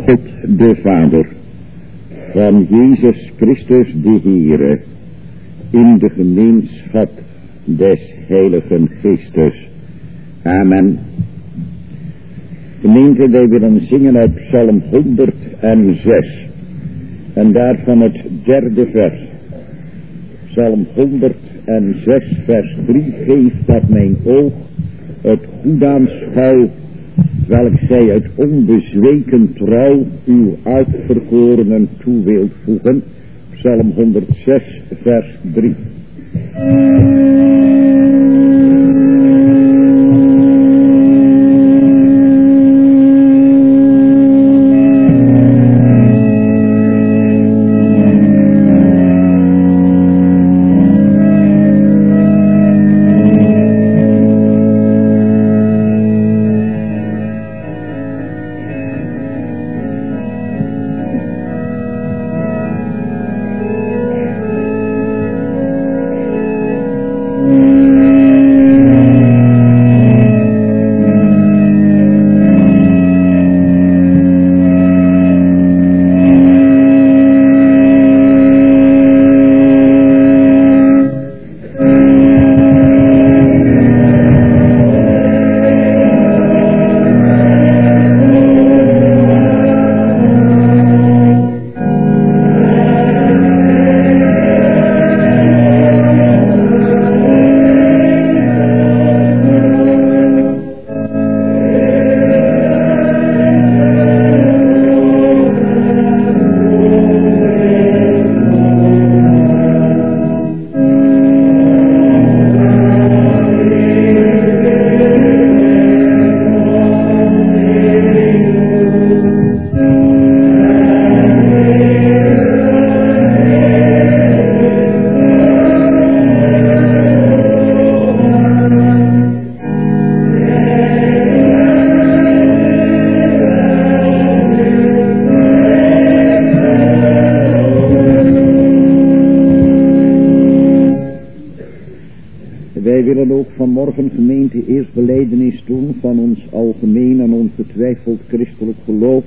God de Vader, van Jezus Christus de Heere, in de gemeenschap des Heiligen Geestes. Amen. Gemeente, wij willen zingen uit Psalm 106 en daarvan het derde vers. Psalm 106 vers 3, geef dat mijn oog het goed aanschouw, welk zij uit onbezweken trouw uw uitverkorenen toe wilt voegen. Psalm 106 vers 3. Eerst belijdenis doen van ons algemeen en ongetwijfeld christelijk geloof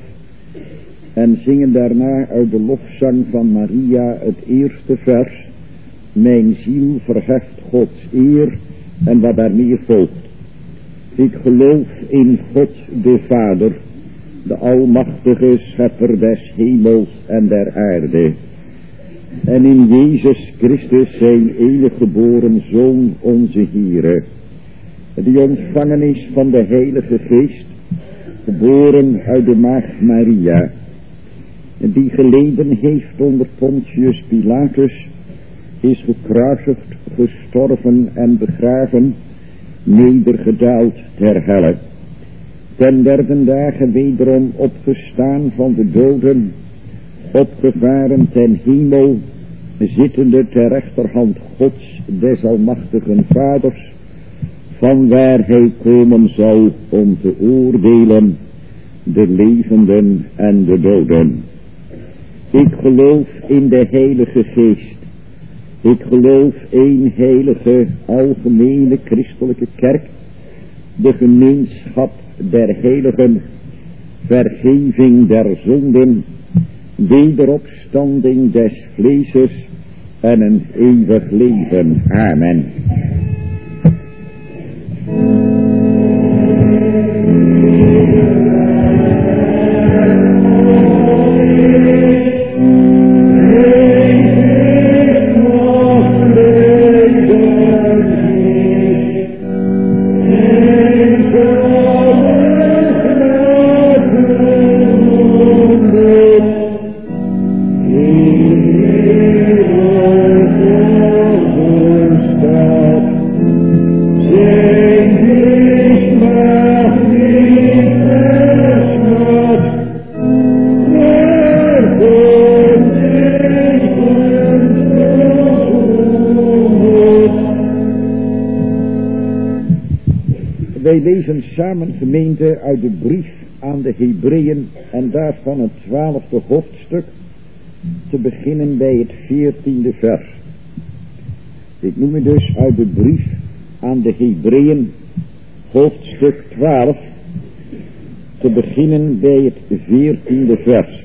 en zingen daarna uit de lofzang van Maria het eerste vers: mijn ziel verheft Gods eer, en wat daarmee volgt. Ik geloof in God de Vader, de almachtige schepper des hemels en der aarde, en in Jezus Christus zijn enige geboren Zoon onze Heere, die ontvangen is van de Heilige Geest, geboren uit de maagd Maria, die geleden heeft onder Pontius Pilatus, is gekruisigd, gestorven en begraven, nedergedaald ter helle, ten derde dagen wederom opgestaan van de doden, opgevaren ten hemel, zittende ter rechterhand Gods des almachtigen Vaders, van waar hij komen zal om te oordelen de levenden en de doden. Ik geloof in de Heilige Geest. Ik geloof één heilige, algemene christelijke kerk, de gemeenschap der heiligen, vergeving der zonden, wederopstanding des vleeses en een eeuwig leven. Amen. Wij lezen samen, gemeente, uit de brief aan de Hebreeën en daarvan het 12e hoofdstuk, te beginnen bij het 14e vers. Ik noem het dus uit de brief aan de Hebreeën, hoofdstuk 12, te beginnen bij het 14e vers.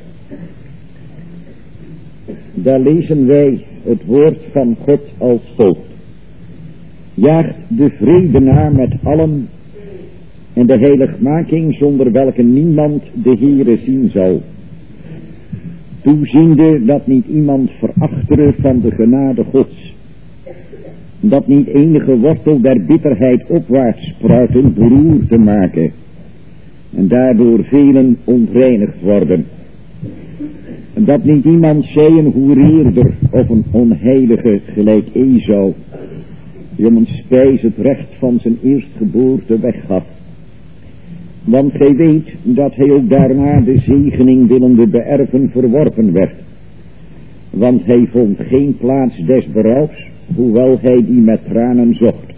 Daar lezen wij het woord van God als volgt. Jaagt de vrede na met allen en de heiligmaking zonder welke niemand de Heere zien zal. Toeziende dat niet iemand verachtere van de genade Gods. Dat niet enige wortel der bitterheid opwaarts spruiten beroer te maken. En daardoor velen ontreinigd worden. En dat niet iemand zij een hoereerder of een onheilige gelijk Esau, die om een spijs het recht van zijn eerstgeboorte weggaf. Want gij weet dat hij ook daarna de zegening willende beërven verworpen werd. Want hij vond geen plaats des berouws, hoewel hij die met tranen zocht.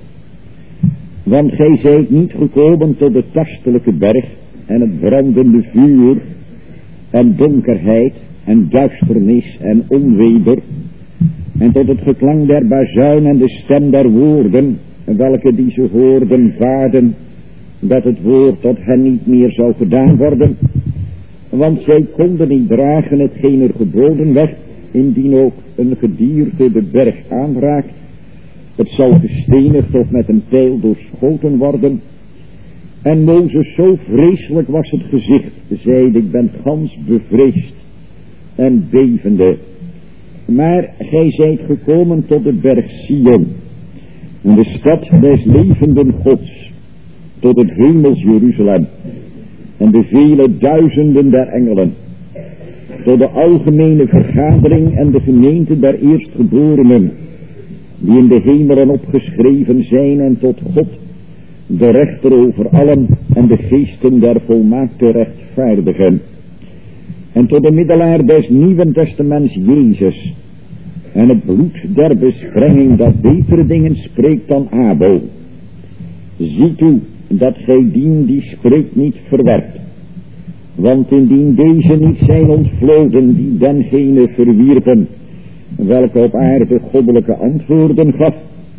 Want gij zijt niet gekomen tot de tastelijke berg en het brandende vuur en donkerheid en duisternis en onweder en tot het geklank der bazuin en de stem der woorden, welke die ze hoorden vaarden, dat het woord tot hen niet meer zou gedaan worden, want zij konden niet dragen hetgeen er geboden werd, indien ook een gedierte de berg aanraakt, het zal gestenigd of met een pijl doorschoten worden. En Mozes, zo vreselijk was het gezicht, zeide: ik ben gans bevreesd en bevende. Maar gij zijt gekomen tot de berg Sion, en de stad des levenden Gods, tot het hemels Jeruzalem, en de vele duizenden der engelen, tot de algemene vergadering en de gemeente der eerstgeborenen, die in de hemelen opgeschreven zijn, en tot God, de rechter over allen, en de geesten der volmaakte rechtvaardigen, en tot de middelaar des Nieuwen Testaments Jezus, en het bloed der besprenging dat betere dingen spreekt dan Abel. Zie toe dat gij dien die spreekt niet verwerpt, want indien deze niet zijn ontvloden die dengene verwierpen, welke op aarde goddelijke antwoorden gaf,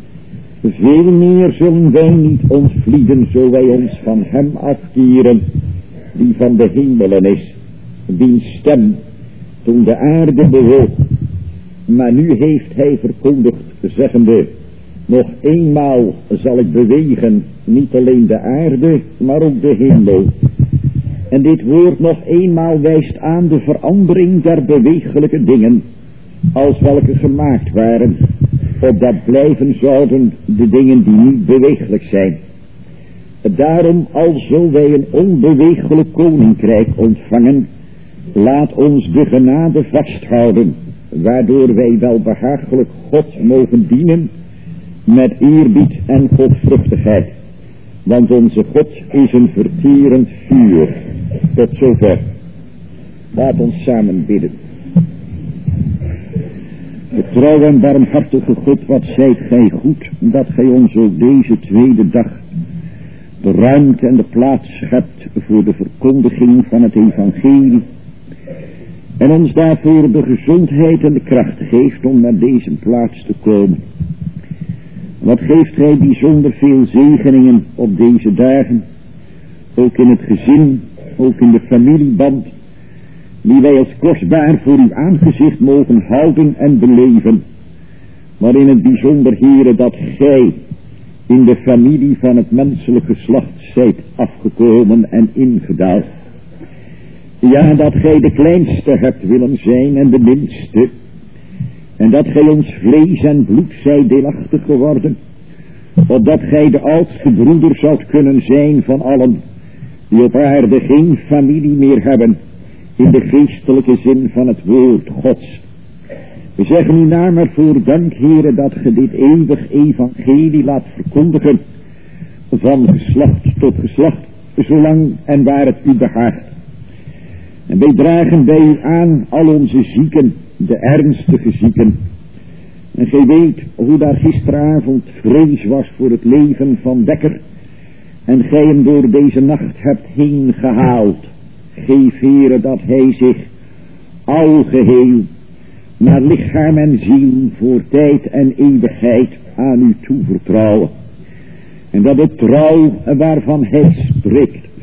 veel meer zullen wij niet ontvlieden, zo wij ons van hem afkeren, die van de hemelen is, wiens stem toen de aarde bewoog. Maar nu heeft hij verkondigd, zeggende: nog eenmaal zal ik bewegen, niet alleen de aarde, maar ook de hemel. En dit woord nog eenmaal wijst aan de verandering der bewegelijke dingen, als welke gemaakt waren, opdat blijven zouden de dingen die niet bewegelijk zijn. Daarom, alzo wij een onbewegelijk koninkrijk ontvangen, laat ons de genade vasthouden, waardoor wij wel behagelijk God mogen dienen, met eerbied en godvruchtigheid. Want onze God is een verterend vuur. Tot zover. Laat ons samen bidden. Getrouw en barmhartige God, wat zijt gij goed, dat gij ons ook deze tweede dag de ruimte en de plaats hebt voor de verkondiging van het evangelie. En ons daarvoor de gezondheid en de kracht geeft om naar deze plaats te komen. Wat geeft gij bijzonder veel zegeningen op deze dagen, ook in het gezin, ook in de familieband, die wij als kostbaar voor uw aangezicht mogen houden en beleven. Maar in het bijzonder, Heere, dat gij in de familie van het menselijk geslacht zijt afgekomen en ingedaald. Ja, dat gij de kleinste hebt willen zijn en de minste. En dat gij ons vlees en bloed zijt deelachtig geworden, opdat gij de oudste broeder zoudt kunnen zijn van allen, die op aarde geen familie meer hebben, in de geestelijke zin van het woord Gods. We zeggen u naam ervoor dank, Heere, dat ge dit eeuwig evangelie laat verkondigen, van geslacht tot geslacht, zolang en waar het u behaagt. En wij dragen bij u aan al onze zieken, de ernstige zieken. En gij weet hoe daar gisteravond vrees was voor het leven van Dekker, en gij hem door deze nacht hebt heen gehaald. Geef, Heere, dat hij zich algeheel naar lichaam en ziel voor tijd en eeuwigheid aan u toevertrouwen. En dat de trouw waarvan hij spreekt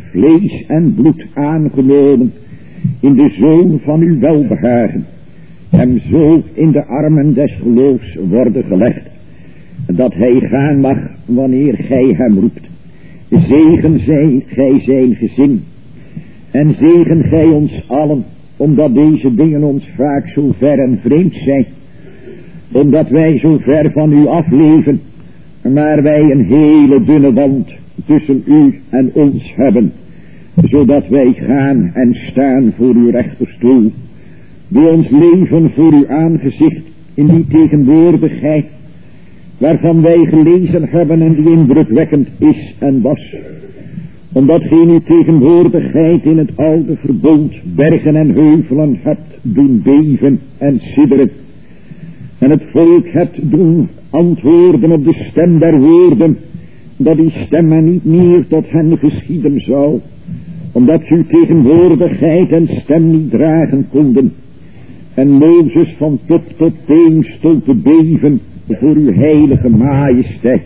vlees en bloed aangenomen in de Zoon van uw welbehagen, hem zo in de armen des geloofs worden gelegd, dat hij gaan mag wanneer gij hem roept. Zegen gij zijn gezin, en zegen gij ons allen, omdat deze dingen ons vaak zo ver en vreemd zijn, omdat wij zo ver van u afleven, maar wij een hele dunne wand tussen u en ons hebben, zodat wij gaan en staan voor uw rechterstoel, die ons leven voor uw aangezicht in die tegenwoordigheid, waarvan wij gelezen hebben en die indrukwekkend is en was, omdat gij uw tegenwoordigheid in het oude verbond bergen en heuvelen hebt doen beven en sidderen, en het volk hebt doen antwoorden op de stem der woorden, dat die stem maar niet meer tot hen geschieden zou, omdat uw tegenwoordigheid en stem niet dragen konden, en Mozes van top tot teen stond te beven voor uw heilige majesteit.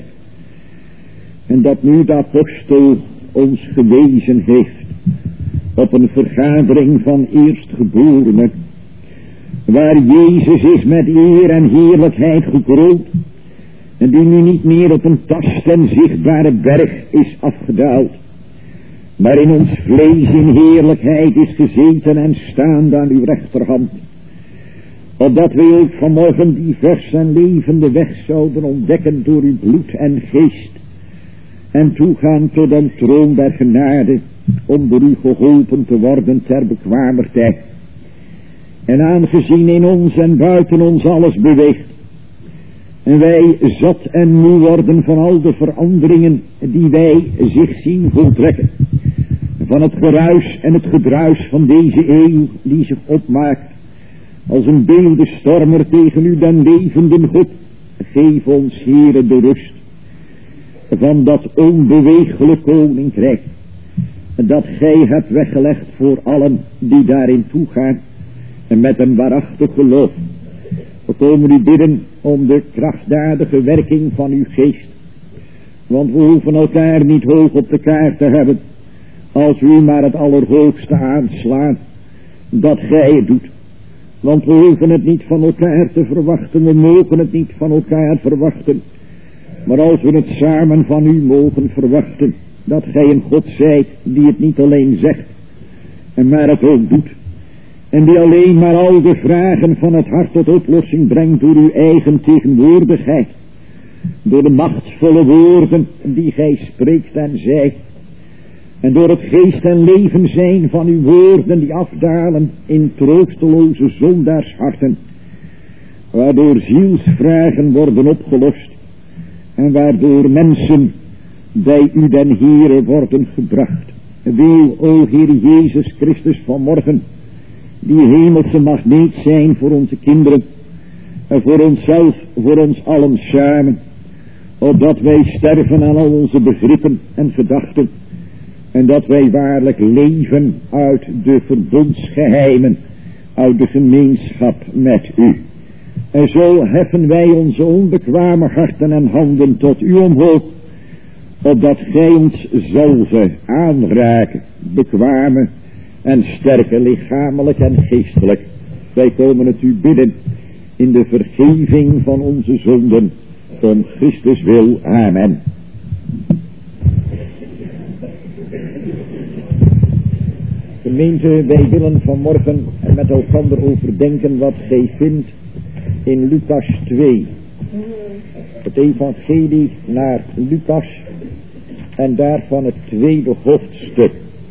En dat nu de apostel ons gewezen heeft op een vergadering van eerstgeborenen, waar Jezus is met eer en heerlijkheid gekroond, en die nu niet meer op een tast en zichtbare berg is afgedaald, maar in ons vlees in heerlijkheid is gezeten en staande aan uw rechterhand, opdat wij ook vanmorgen die vers en levende weg zouden ontdekken door uw bloed en geest, en toegaan tot een troon der genade, om door u geholpen te worden ter bekwamer tijd. En aangezien in ons en buiten ons alles beweegt, en wij zat en moe worden van al de veranderingen die wij zich zien voltrekken, van het geruis en het gedruis van deze eeuw die zich opmaakt als een beeldenstormer tegen u den levenden God, geef ons, Heere, de rust van dat onbeweeglijk koninkrijk, dat gij hebt weggelegd voor allen die daarin toegaan, en met een waarachtig geloof. We komen u bidden om de krachtdadige werking van uw geest, want we hoeven elkaar niet hoog op de kaart te hebben, als u maar het allerhoogste aanslaat, dat gij het doet. Want we hoeven het niet van elkaar te verwachten, we mogen het niet van elkaar verwachten, maar als we het samen van u mogen verwachten, dat gij een God zijt die het niet alleen zegt, maar het ook doet, en die alleen maar al de vragen van het hart tot oplossing brengt door uw eigen tegenwoordigheid, door de machtvolle woorden die gij spreekt en zijt, en door het geest en leven zijn van uw woorden die afdalen in troosteloze zondaarsharten, waardoor zielsvragen worden opgelost, en waardoor mensen bij u den Heere worden gebracht. Wil, o Heer Jezus Christus, vanmorgen die hemelse magneet zijn voor onze kinderen, en voor onszelf, voor ons allen samen, opdat wij sterven aan al onze begrippen en gedachten, en dat wij waarlijk leven uit de verbondsgeheimen, uit de gemeenschap met u. En zo heffen wij onze onbekwame harten en handen tot u omhoog, opdat gij ons zelven aanraken, bekwamen en sterken lichamelijk en geestelijk. Wij komen het u bidden in de vergeving van onze zonden, om Christus wil. Amen. Gemeente, wij willen vanmorgen met elkaar overdenken wat gij vindt in Lucas 2. Het evangelie naar Lucas en daarvan het tweede hoofdstuk.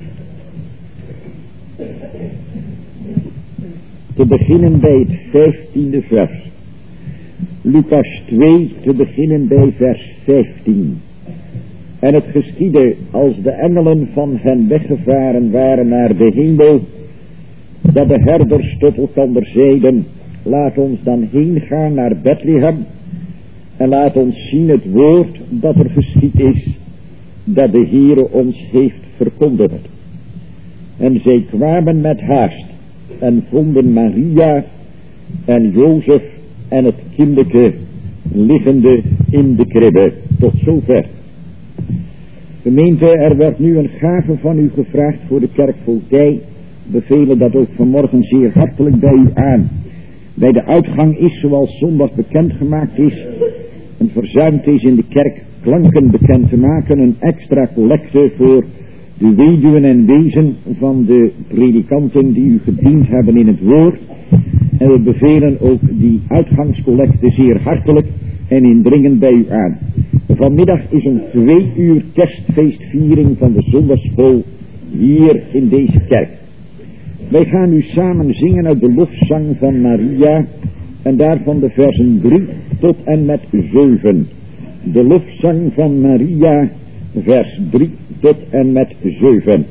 Te beginnen bij het 15e vers. Lucas 2, te beginnen bij vers 15. En het geschiedde, als de engelen van hen weggevaren waren naar de hemel, dat de herders tot elkander zeiden: laat ons dan heen gaan naar Bethlehem, en laat ons zien het woord dat er geschied is, dat de Heere ons heeft verkondigd. En zij kwamen met haast en vonden Maria en Jozef en het kindeke liggende in de kribbe. Tot zover. Gemeente, er werd nu een gave van u gevraagd voor de kerkvoogdij. Bevelen dat ook vanmorgen zeer hartelijk bij u aan. Bij de uitgang is, zoals zondag bekendgemaakt is, en verzuimd is in de kerk klanken bekend te maken, een extra collecte voor de weduwen en wezen van de predikanten die u gediend hebben in het woord. En we bevelen ook die uitgangscollecte zeer hartelijk en indringend bij u aan. Vanmiddag is om 2 uur kerstfeestviering van de zondagsschool hier in deze kerk. Wij gaan nu samen zingen uit de lofzang van Maria en daarvan de versen 3 tot en met 7. De lofzang van Maria, vers 3 tot en met 7.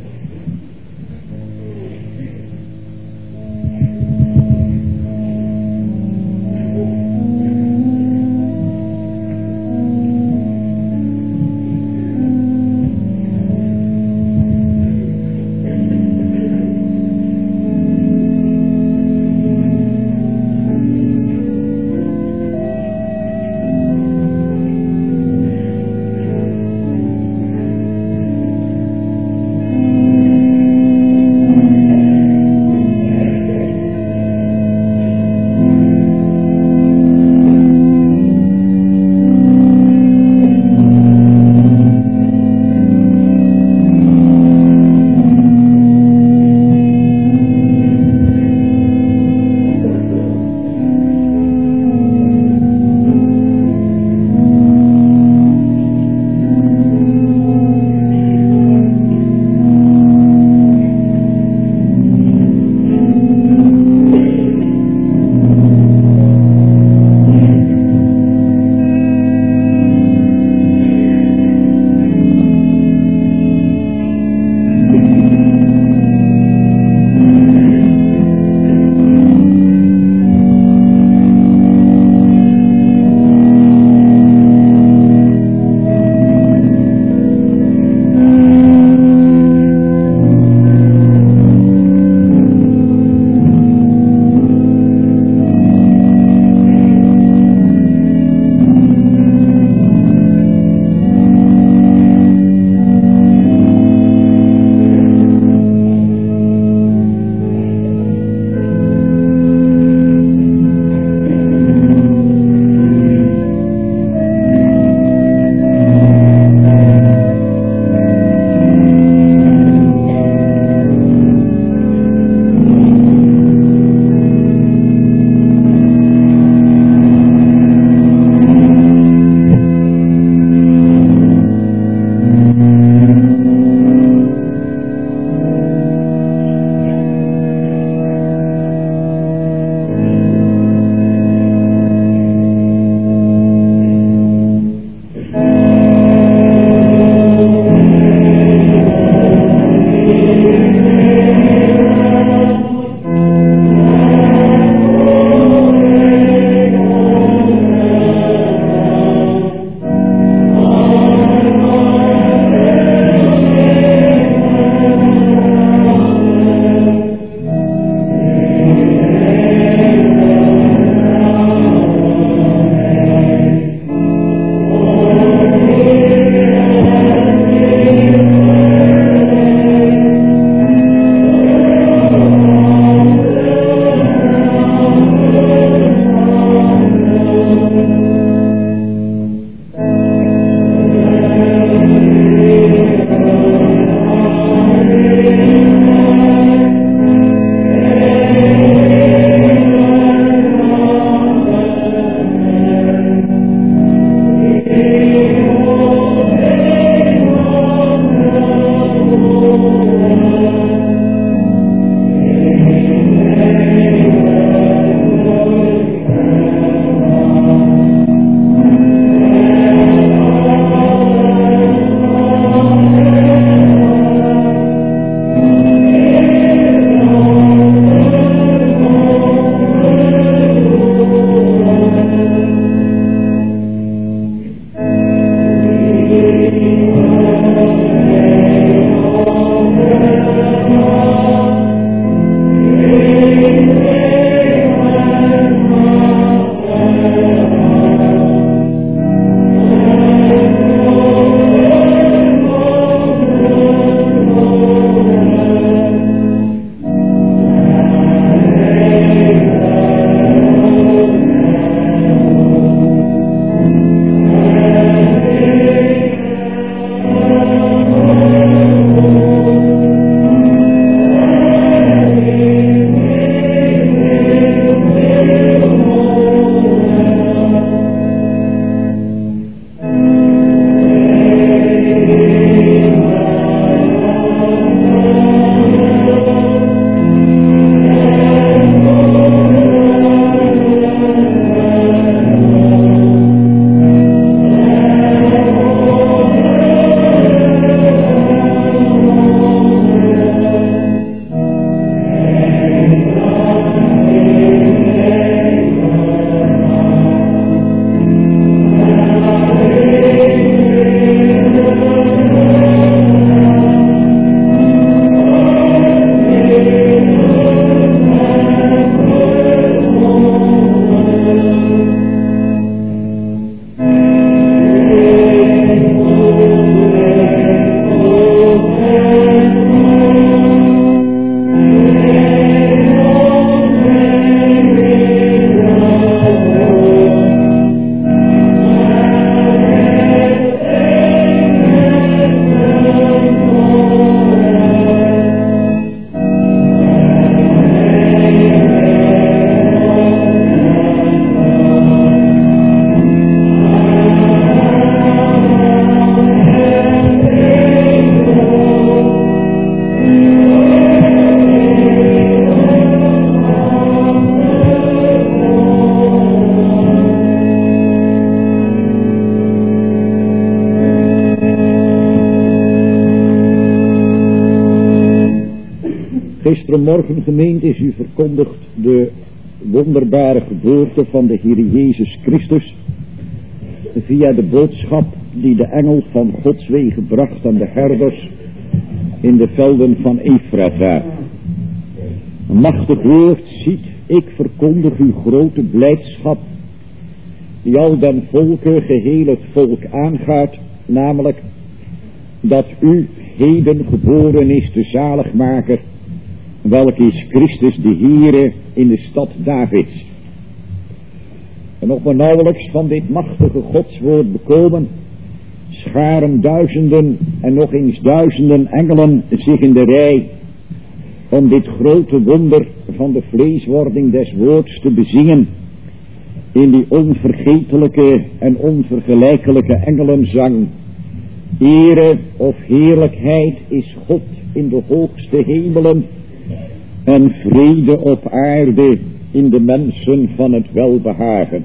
Pinkstermorgen gemeente is u verkondigd de wonderbare geboorte van de Heer Jezus Christus via de boodschap die de engel van Gods wegen bracht aan de herders in de velden van Efrata. Een machtig woord, ziet, ik verkondig uw grote blijdschap die al den volken, geheel het volk aangaat, namelijk dat u heden geboren is de zaligmaker, welke is Christus de Heere in de stad Davids. En nog maar nauwelijks van dit machtige godswoord bekomen, scharen duizenden en nog eens duizenden engelen zich in de rij om dit grote wonder van de vleeswording des woords te bezingen in die onvergetelijke en onvergelijkelijke engelenzang. Ere of heerlijkheid is God in de hoogste hemelen en vrede op aarde in de mensen van het welbehagen.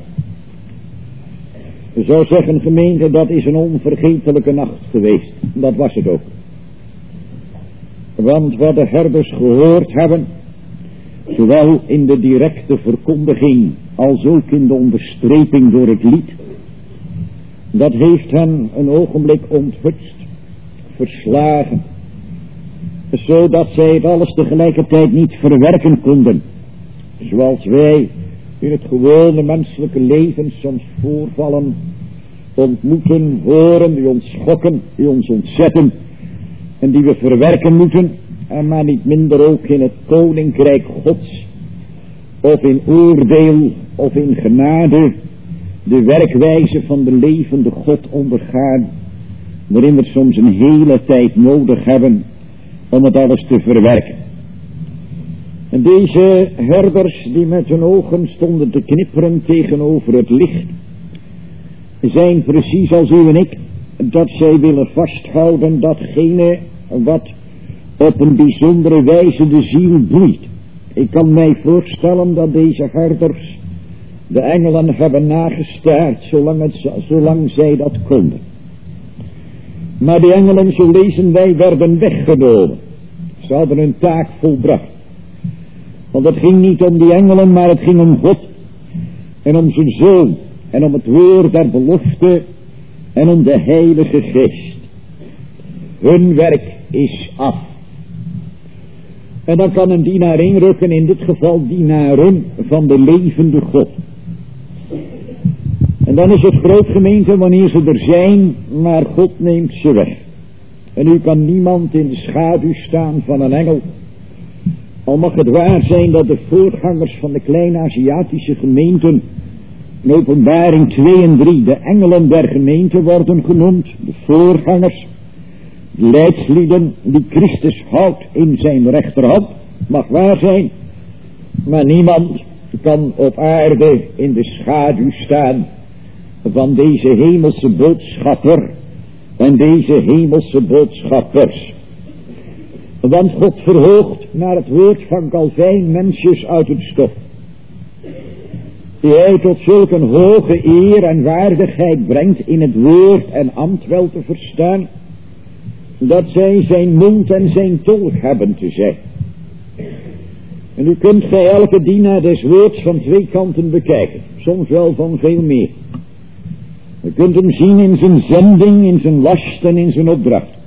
Je zou zeggen, gemeente, dat is een onvergetelijke nacht geweest. Dat was het ook. Want wat de herders gehoord hebben, zowel in de directe verkondiging als ook in de onderstreping door het lied, dat heeft hen een ogenblik onthutst, verslagen, zodat zij het alles tegelijkertijd niet verwerken konden, zoals wij in het gewone menselijke leven soms voorvallen, ontmoeten, horen, die ons schokken, die ons ontzetten en die we verwerken moeten, en maar niet minder ook in het koninkrijk Gods, of in oordeel of in genade, de werkwijze van de levende God ondergaan, waarin we soms een hele tijd nodig hebben om het alles te verwerken. En deze herders die met hun ogen stonden te knipperen tegenover het licht, zijn precies als u en ik, dat zij willen vasthouden datgene wat op een bijzondere wijze de ziel boeit. Ik kan mij voorstellen dat deze herders de engelen hebben nagestaard zolang zij dat konden. Maar de engelen, zo lezen wij, werden weggenomen. Ze hadden hun taak volbracht. Want het ging niet om die engelen, maar het ging om God en om zijn Zoon en om het woord der belofte en om de Heilige Geest. Hun werk is af. En dan kan een dienaar inrukken, in dit geval dienaren van de levende God. En dan is het groot, gemeente, wanneer ze er zijn, maar God neemt ze weg. En nu kan niemand in de schaduw staan van een engel. Al mag het waar zijn dat de voorgangers van de kleine Aziatische gemeenten in Openbaring 2 en 3 de engelen der gemeente worden genoemd, de voorgangers, de leidslieden die Christus houdt in zijn rechterhand, mag waar zijn, maar niemand kan op aarde in de schaduw staan van deze hemelse boodschapper en deze hemelse boodschappers. Want God verhoogt naar het woord van Calvijn mensjes uit het stof, die hij tot zulk een hoge eer en waardigheid brengt in het woord en ambt wel te verstaan, dat zij zijn mond en zijn tolk hebben te zijn. En nu kunt gij elke dienaar des woords van twee kanten bekijken, soms wel van veel meer. Je kunt hem zien in zijn zending, in zijn last en in zijn opdracht.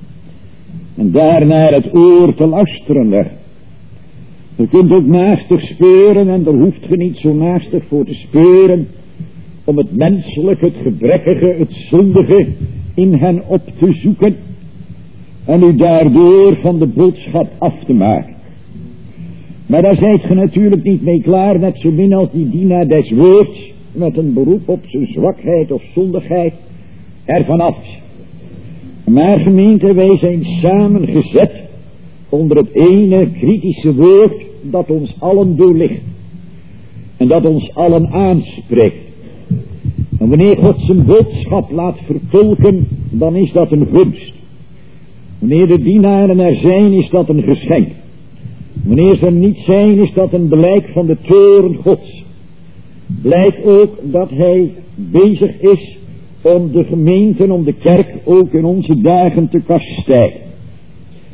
En daarnaar het oor te luisteren leggen. Je kunt ook naastig speuren, en daar hoeft je niet zo naastig voor te speuren, om het menselijke, het gebrekkige, het zondige in hen op te zoeken en u daardoor van de boodschap af te maken. Maar daar zijt je natuurlijk niet mee klaar, net zo min als die dienaar des woords met een beroep op zijn zwakheid of zondigheid ervan af. Maar gemeente, wij zijn samengezet onder het ene kritische woord dat ons allen doorlicht en dat ons allen aanspreekt. En wanneer God zijn boodschap laat vertolken, dan is dat een gunst. Wanneer de dienaren er zijn, is dat een geschenk. Wanneer ze er niet zijn, is dat een blijk van de toorn Gods. Blijkt ook dat hij bezig is om de gemeenten, om de kerk ook in onze dagen te kastijden.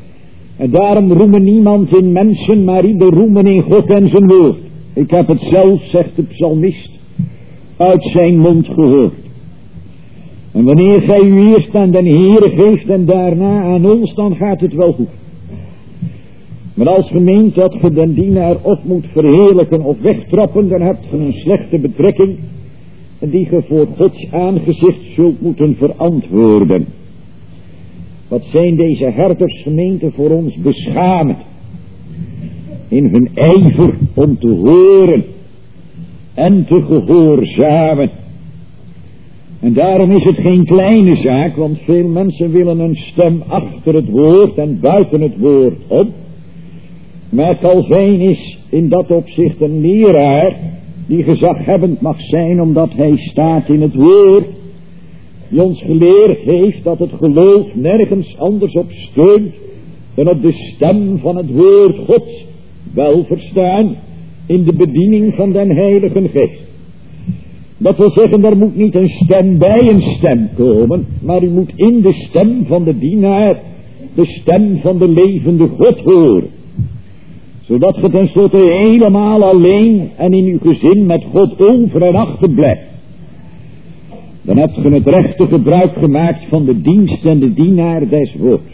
En daarom roemen niemand in mensen, maar ieder roemen in God en zijn woord. Ik heb het zelf, zegt de psalmist, uit zijn mond gehoord. En wanneer gij u eerst aan den Heere geeft en daarna aan ons, dan gaat het wel goed. Maar als ge meent dat ge den dienaar of moet verheerlijken of wegtrappen, dan hebt ge een slechte betrekking die ge voor Gods aangezicht zult moeten verantwoorden. Wat zijn deze herdersgemeenten voor ons beschamend in hun ijver om te horen en te gehoorzamen. En daarom is het geen kleine zaak, want veel mensen willen een stem achter het woord en buiten het woord om. Maar Calvijn is in dat opzicht een leraar die gezaghebbend mag zijn omdat hij staat in het woord, die ons geleerd heeft dat het geloof nergens anders op steunt dan op de stem van het woord Gods, wel verstaan in de bediening van den Heilige Geest. Dat wil zeggen, er moet niet een stem bij een stem komen, maar u moet in de stem van de dienaar de stem van de levende God horen. Zodat ge tenslotte helemaal alleen en in uw gezin met God over en achter blijft. Dan hebt ge het rechte gebruik gemaakt van de dienst en de dienaar des woords.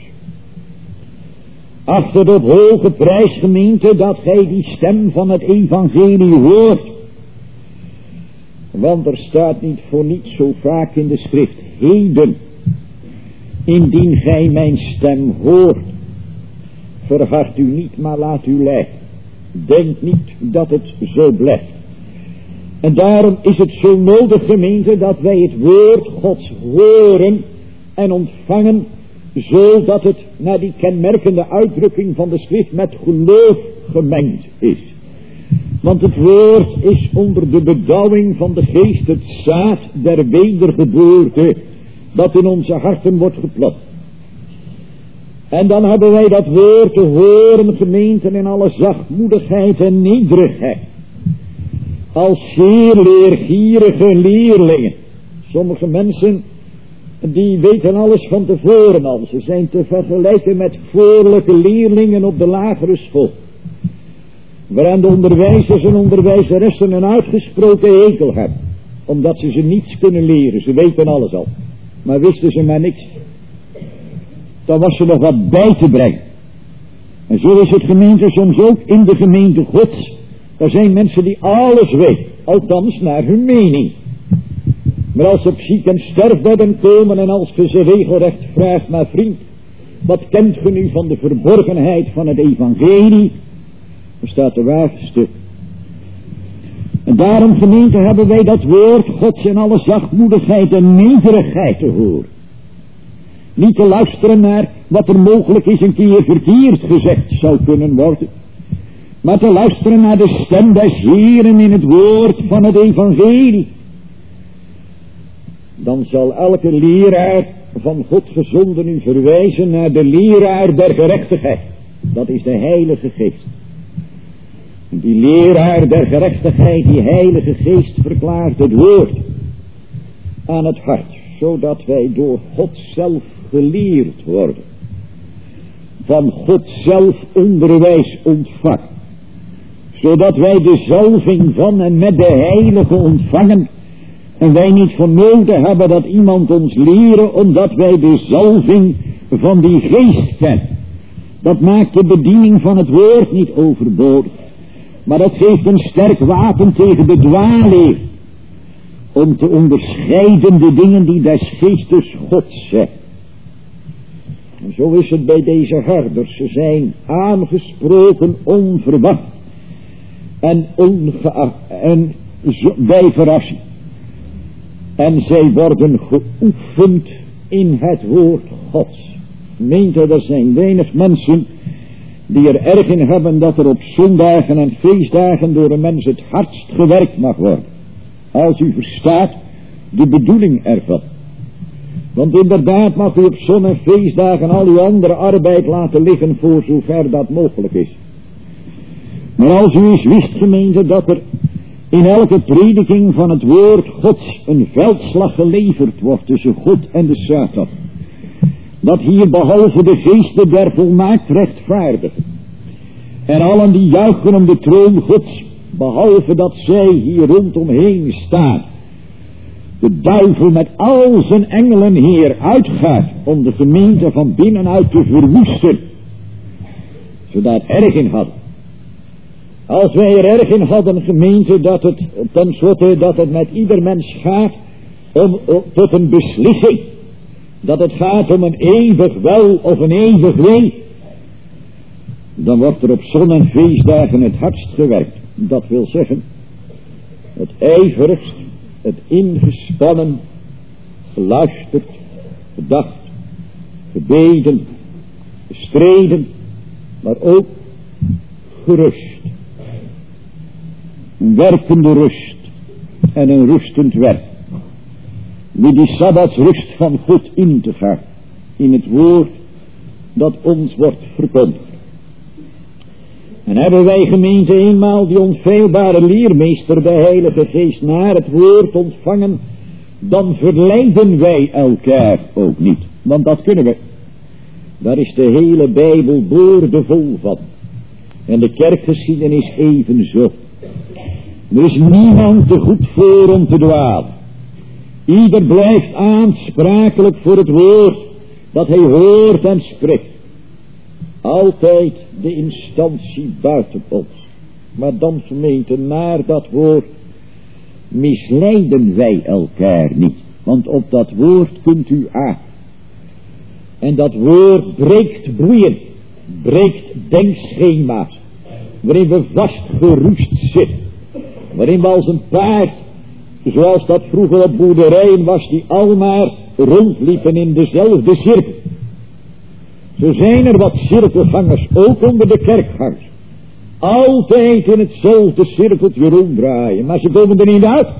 Achter de hoge prijs, gemeente, dat gij die stem van het evangelie hoort. Want er staat niet voor niets zo vaak in de schrift: heden, indien gij mijn stem hoort, verhard u niet, maar laat u leiden. Denk niet dat het zo blijft. En daarom is het zo nodig, gemeente, dat wij het woord Gods horen en ontvangen, zodat het naar die kenmerkende uitdrukking van de schrift met geloof gemengd is. Want het woord is onder de bedauwing van de geest het zaad der wedergeboorte dat in onze harten wordt geplant. En dan hebben wij dat woord te horen, gemeenten, in alle zachtmoedigheid en nederigheid. Als zeer leergierige leerlingen. Sommige mensen die weten alles van tevoren al. Ze zijn te vergelijken met voorlijke leerlingen op de lagere school. Waaraan de onderwijzers en onderwijzeressen een uitgesproken hekel hebben. Omdat ze niets kunnen leren. Ze weten alles al. Maar wisten ze maar niks. Dan was er nog wat bij te brengen. En zo is het, gemeente, soms ook in de gemeente Gods. Er zijn mensen die alles weten. Althans naar hun mening. Maar als ze op ziek- en sterfbedden komen en als je ze regelrecht vraagt: maar vriend, wat kent ge nu van de verborgenheid van het evangelie? Er staat de waarheid stuk. En daarom, gemeente, hebben wij dat woord Gods in alle zachtmoedigheid en nederigheid te horen. Niet te luisteren naar wat er mogelijk is een keer verkeerd gezegd zou kunnen worden. Maar te luisteren naar de stem des Heeren in het woord van het evangelie. Dan zal elke leraar van God gezonden u verwijzen naar de leraar der gerechtigheid. Dat is de Heilige Geest. En die leraar der gerechtigheid, die Heilige Geest, verklaart het woord aan het hart. Zodat wij door God zelf geleerd worden. Van God zelf onderwijs ontvangen. Zodat wij de zalving van en met de Heilige ontvangen. En wij niet voor nodig hebben dat iemand ons leren, omdat wij de zalving van die geest kennen. Dat maakt de bediening van het woord niet overbodig. Maar dat geeft een sterk wapen tegen de dwaalleer. Om te onderscheiden de dingen die des geestes Gods zijn. En zo is het bij deze herders. Ze zijn aangesproken onverwacht. En bij verrassing. En zij worden geoefend in het woord Gods. Meent er zijn weinig mensen die er erg in hebben dat er op zondagen en feestdagen door een mens het hardst gewerkt mag worden. Als u verstaat de bedoeling ervan. Want inderdaad mag u op zon- en feestdagen al uw andere arbeid laten liggen voor zover dat mogelijk is. Maar als u eens wist, gemeente, dat er in elke prediking van het woord Gods een veldslag geleverd wordt tussen God en de Satan. dat hier behalve de geesten der volmaakt rechtvaardigen en allen die juichen om de troon Gods, behalve dat zij hier rondomheen staan, de duivel met al zijn engelen hier uitgaat om de gemeente van binnenuit te verwoesten, zodat erg in hadden. Als wij er erg in hadden, gemeente, dat het tenslotte dat het met ieder mens gaat om tot een beslissing, dat het gaat om een eeuwig wel of een eeuwig wee, dan wordt er op zon- en feestdagen het hardst gewerkt. Dat wil zeggen, het ijverigst, het ingespannen, geluisterd, gedacht, gebeden, gestreden, maar ook gerust. Een werkende rust en een rustend werk. Wie die sabbatsrust van God in te gaan, in het woord dat ons wordt verkondigd. En hebben wij gemeente eenmaal die onfeilbare leermeester, de Heilige Geest, naar het woord ontvangen, dan verleiden wij elkaar ook niet. Want dat kunnen we. Daar is de hele Bijbel boordevol van. En de kerkgeschiedenis evenzo. Er is niemand te goed voor om te dwalen. Ieder blijft aansprakelijk voor het woord dat hij hoort en spreekt. Altijd de instantie buiten ons. Maar dan gemeente, naar dat woord misleiden wij elkaar niet. Want op dat woord kunt u aan. En dat woord breekt boeien, breekt denkschema's, waarin we vastgeroest zitten. Waarin we als een paard, zoals dat vroeger op boerderijen was, die almaar rondliepen in dezelfde cirkel. Zo zijn er wat cirkelgangers, ook onder de kerkgangers. Altijd in hetzelfde cirkeltje ronddraaien, maar ze komen er niet uit.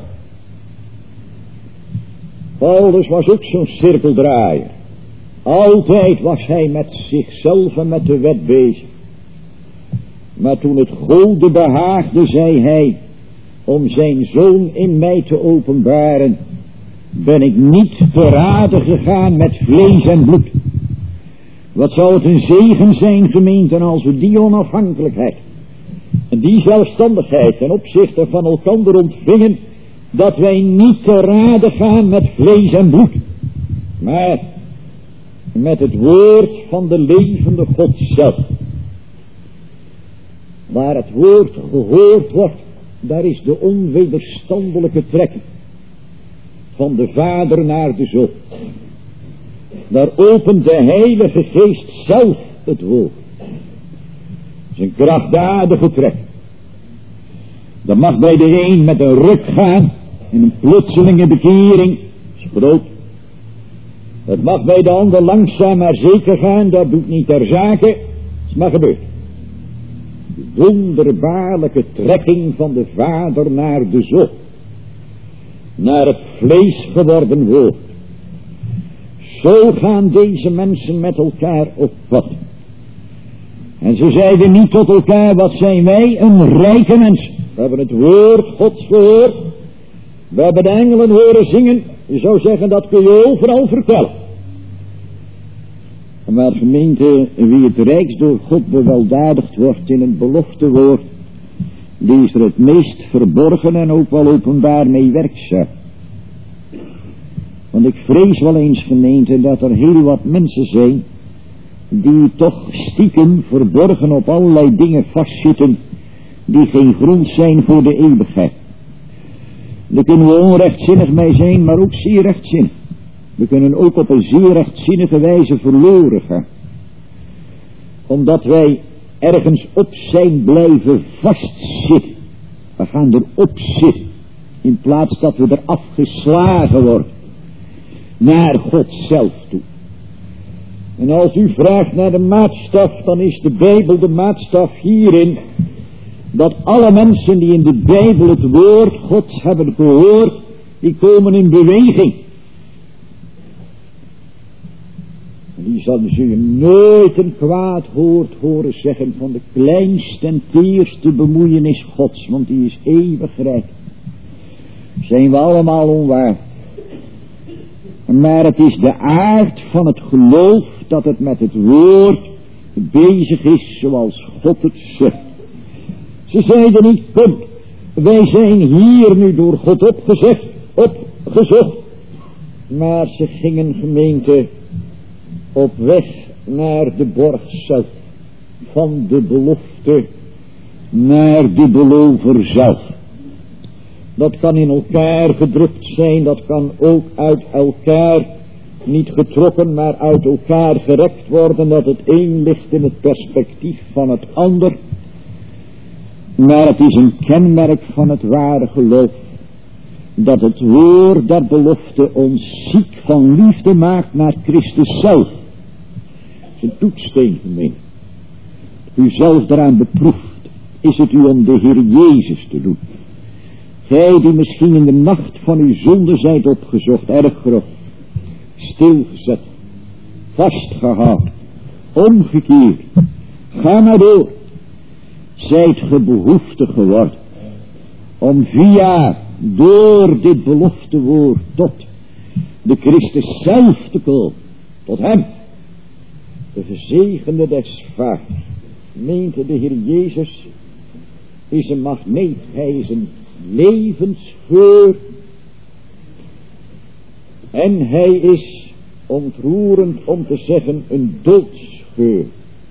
Paulus was ook zo'n cirkeldraaier. Altijd was hij met zichzelf en met de wet bezig. Maar toen het Gode behaagde, zei hij, om zijn zoon in mij te openbaren, ben ik niet te raden gegaan met vlees en bloed. Wat zou het een zegen zijn, gemeente, als we die onafhankelijkheid en die zelfstandigheid ten opzichte van elkander ontvingen, dat wij niet te raden gaan met vlees en bloed, maar met het woord van de levende God zelf. Waar het woord gehoord wordt, daar is de onwederstandelijke trekking van de Vader naar de Zoon. Daar opent de Heilige Geest zelf het woord. Het is een krachtdadige trek. Dat mag bij de een met een ruk gaan, in een plotselinge bekering, dat is groot. Het mag bij de ander langzaam maar zeker gaan, dat doet niet ter zake, dat is maar gebeurd. De wonderbaarlijke trekking van de Vader naar de Zoon, naar het vlees geworden woord. Zo gaan deze mensen met elkaar op pad. En ze zeiden niet tot elkaar, wat zijn wij een rijke mens. We hebben het woord Gods gehoord. We hebben de engelen horen zingen. Je zou zeggen, dat kun je overal vertellen. Maar gemeente, wie het rijkst door God beweldadigd wordt in het beloftewoord, die is er het meest verborgen en ook wel openbaar mee werkzaam. Want ik vrees wel eens, gemeente, dat er heel wat mensen zijn die toch stiekem verborgen op allerlei dingen vastzitten die geen grond zijn voor de eeuwigheid. Daar kunnen we onrechtzinnig mee zijn, maar ook zeer rechtzinnig. We kunnen ook op een zeer rechtzinnige wijze verloren gaan. Omdat wij ergens op zijn blijven vastzitten. We gaan erop zitten. In plaats dat we er afgeslagen worden. Naar God zelf toe. En als u vraagt naar de maatstaf, dan is de Bijbel de maatstaf hierin. Dat alle mensen die in de Bijbel het woord Gods hebben gehoord, die komen in beweging. En die zullen je nooit een kwaad woord horen zeggen van de kleinste en teerste bemoeienis Gods, want die is eeuwig rijk. Zijn we allemaal onwaar. Maar het is de aard van het geloof dat het met het woord bezig is zoals God het zegt. Ze zeiden niet, kom, wij zijn hier nu door God opgezocht. Maar ze gingen, gemeente, op weg naar de borg zelf. Van de belofte naar de belover zelf. Dat kan in elkaar gedrukt zijn, dat kan ook uit elkaar niet getrokken, maar uit elkaar gerekt worden, dat het een ligt in het perspectief van het ander. Maar het is een kenmerk van het ware geloof, dat het woord der belofte ons ziek van liefde maakt naar Christus zelf. Het is een toetssteen, gemeen. U zelf daaraan beproeft, is het u om de Heer Jezus te doen. Gij die misschien in de nacht van uw zonde zijt opgezocht, erg grof, stilgezet, vastgehouden, omgekeerd, ga maar door. Zijt ge behoeftig geworden om door dit beloftewoord tot de Christus zelf te komen, tot hem, de gezegende des vaders. Meente de Heer Jezus is een magneet, hij is een levensgeur en hij is ontroerend om te zeggen een doodsgeur.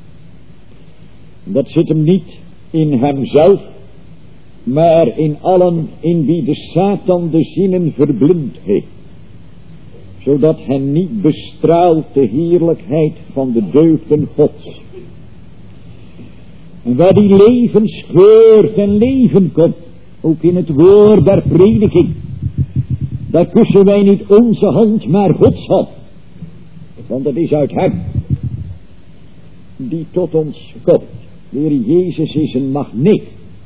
Dat zit hem niet in hemzelf, maar in allen in wie de Satan de zinnen verblind heeft, zodat hen niet bestraalt de heerlijkheid van de deugden Gods. En waar die levensgeur ten leven komt, ook in het woord der prediking, daar kussen wij niet onze hand, maar Gods hand. Want het is uit hem die tot ons komt. De Heer Jezus is een magneet.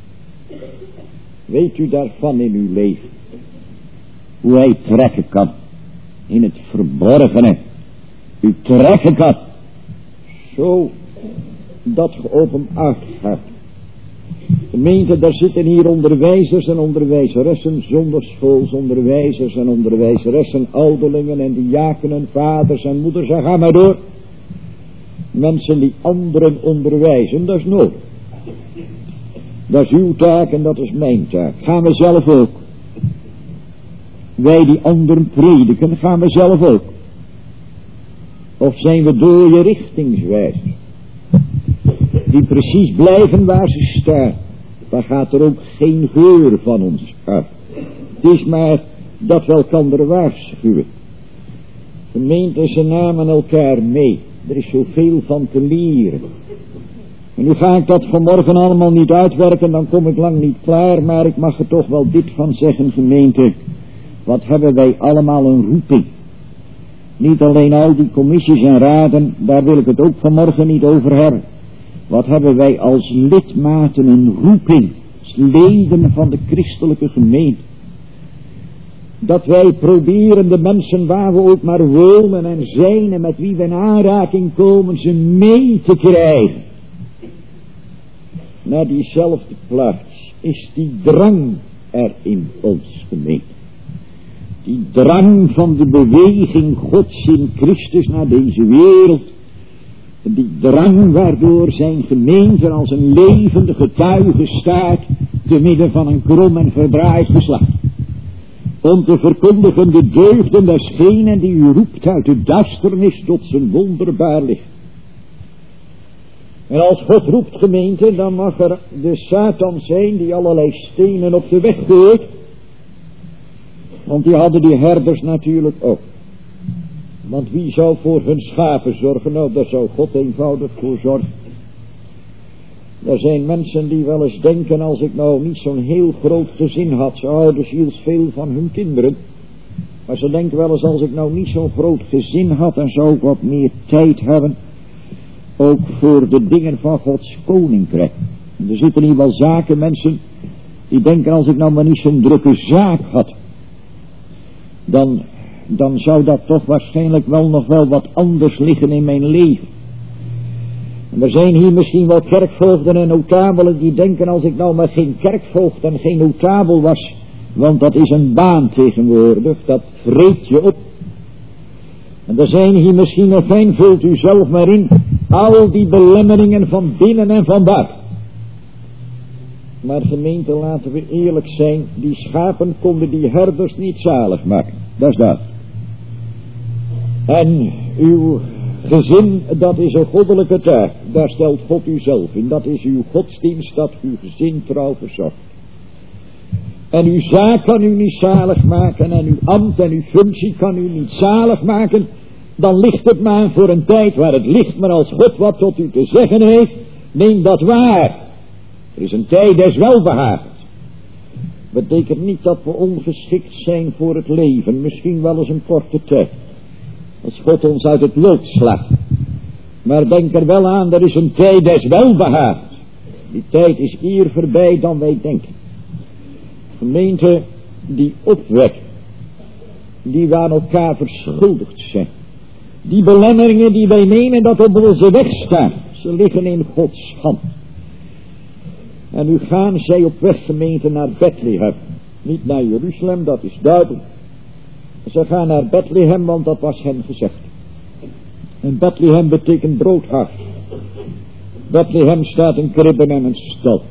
Weet u daarvan in uw leven? Hoe hij trekken kan. In het verborgene. U trekken kan. Zo dat geopenbaard gaat. Gemeente, daar zitten hier onderwijzers en onderwijzeressen, zonderschoolsonderwijzers en onderwijzeressen, ouderlingen en diakenen, vaders en moeders, en ga maar door. Mensen die anderen onderwijzen, dat is nodig. Dat is uw taak en dat is mijn taak. Gaan we zelf ook. Wij die anderen prediken, gaan we zelf ook. Of zijn we dode richtingswijzers, die precies blijven waar ze staan. Dan gaat er ook geen geur van ons uit. Het is maar dat we elkander waarschuwen. Gemeenten, ze namen elkaar mee. Er is zoveel van te leren. En nu ga ik dat vanmorgen allemaal niet uitwerken, dan kom ik lang niet klaar, maar ik mag er toch wel dit van zeggen, gemeente. Wat hebben wij allemaal een roeping. Niet alleen al die commissies en raden, daar wil ik het ook vanmorgen niet over hebben. Wat hebben wij als lidmaten een roeping, als leden van de christelijke gemeente. Dat wij proberen de mensen waar we ook maar wonen en zijn en met wie we in aanraking komen, ze mee te krijgen. Naar diezelfde plaats is die drang er in ons gemeente. Die drang van de beweging Gods in Christus naar deze wereld. Die drang waardoor zijn gemeente als een levende getuige staat te midden van een krom en verdraaid geslacht. Om te verkondigen de deugden desgenen die u roept uit de duisternis tot zijn wonderbaar licht. En als God roept, gemeente, dan mag er de Satan zijn die allerlei stenen op de weg gooit. Want die hadden die herders natuurlijk ook. Want wie zou voor hun schapen zorgen? Nou, daar zou God eenvoudig voor zorgen. Er zijn mensen die wel eens denken, als ik nou niet zo'n heel groot gezin had, ze houden zielsveel van hun kinderen. Maar ze denken wel eens, als ik nou niet zo'n groot gezin had, dan zou ik wat meer tijd hebben, ook voor de dingen van Gods koninkrijk. Er zitten hier wel zakenmensen die denken, als ik nou maar niet zo'n drukke zaak had, dan zou dat toch waarschijnlijk wel nog wel wat anders liggen in mijn leven. En er zijn hier misschien wel kerkvoogden en notabelen die denken, als ik nou maar geen kerkvoogd en geen notabel was, want dat is een baan tegenwoordig, dat vreet je op. En er zijn hier misschien nog geen, vult u zelf maar in, al die belemmeringen van binnen en van buiten. Maar gemeente, laten we eerlijk zijn, die schapen konden die herders niet zalig maken. Dat is dat. En uw gezin, dat is een goddelijke taak. Daar stelt God u zelf in. Dat is uw godsdienst, dat uw gezin trouw verzorgt. En uw zaak kan u niet zalig maken. En uw ambt en uw functie kan u niet zalig maken. Dan ligt het maar voor een tijd waar het ligt. Maar als God wat tot u te zeggen heeft, neem dat waar. Er is een tijd des welbehagens. Betekent niet dat we ongeschikt zijn voor het leven. Misschien wel eens een korte tijd. Als God ons uit het lood slaat. Maar denk er wel aan, er is een tijd des welbehagens. Die tijd is eer voorbij dan wij denken. Gemeente die opwekken. Die we aan elkaar verschuldigd zijn. Die belemmeringen die wij menen dat op onze weg staan. Ze liggen in Gods hand. En nu gaan zij op weg, gemeente, naar Bethlehem. Niet naar Jeruzalem, dat is duidelijk. Ze gaan naar Bethlehem, want dat was hen gezegd. En Bethlehem betekent broodhuis. Bethlehem staat een kribben en een stal.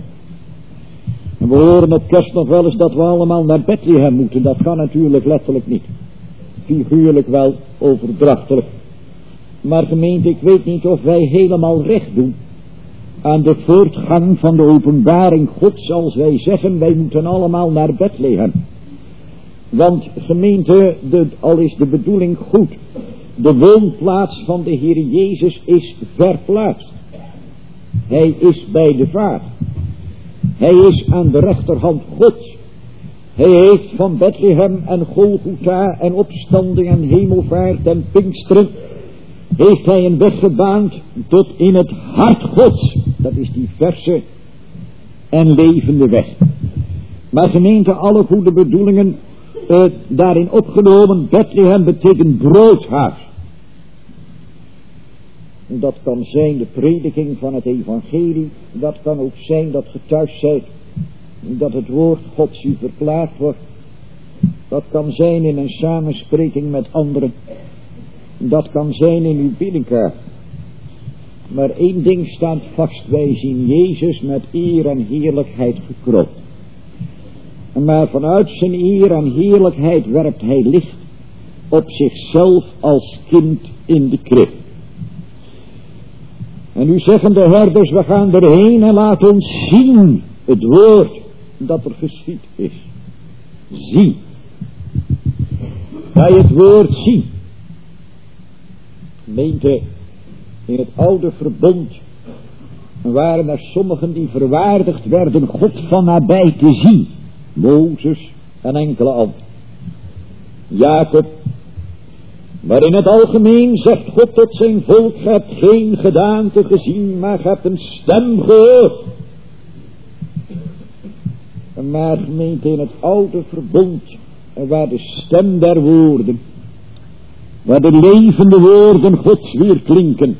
En we horen op kerst nog wel eens dat we allemaal naar Bethlehem moeten. Dat kan natuurlijk letterlijk niet. Figuurlijk wel, overdrachtelijk. Maar gemeente, ik weet niet of wij helemaal recht doen aan de voortgang van de openbaring Gods als wij zeggen, wij moeten allemaal naar Bethlehem. Want gemeente, al is de bedoeling goed, de woonplaats van de Heer Jezus is verplaatst. Hij is bij de Vader. Hij is aan de rechterhand Gods. Hij heeft van Bethlehem en Golgotha en opstanding en hemelvaart en Pinksteren, heeft hij een weg gebaand tot in het hart Gods. Dat is die verse en levende weg. Maar gemeente, alle goede bedoelingen daarin opgenomen. Bethlehem betekent broodhuis. Dat kan zijn de prediking van het evangelie. Dat kan ook zijn dat ge thuis zijt. Dat het woord Gods u verklaard wordt. Dat kan zijn in een samenspreking met anderen. Dat kan zijn in uw binnenkaart. Maar één ding staat vast. Wij zien Jezus met eer en heerlijkheid gekroond. Maar vanuit zijn eer en heerlijkheid werpt hij licht op zichzelf als kind in de krib. En nu zeggen de herders, we gaan erheen en laat ons zien het woord dat er geschied is. Zie. Bij het woord zien. Gemeente, in het oude verbond waren er sommigen die verwaardigd werden God van nabij te zien. Mozes en enkele anderen. Jacob. Maar in het algemeen zegt God tot zijn volk, ge hebt geen gedaante gezien, maar ge hebt een stem gehoord. Maar gemeente, in het oude verbond, waar de stem der woorden, waar de levende woorden Gods weer klinken.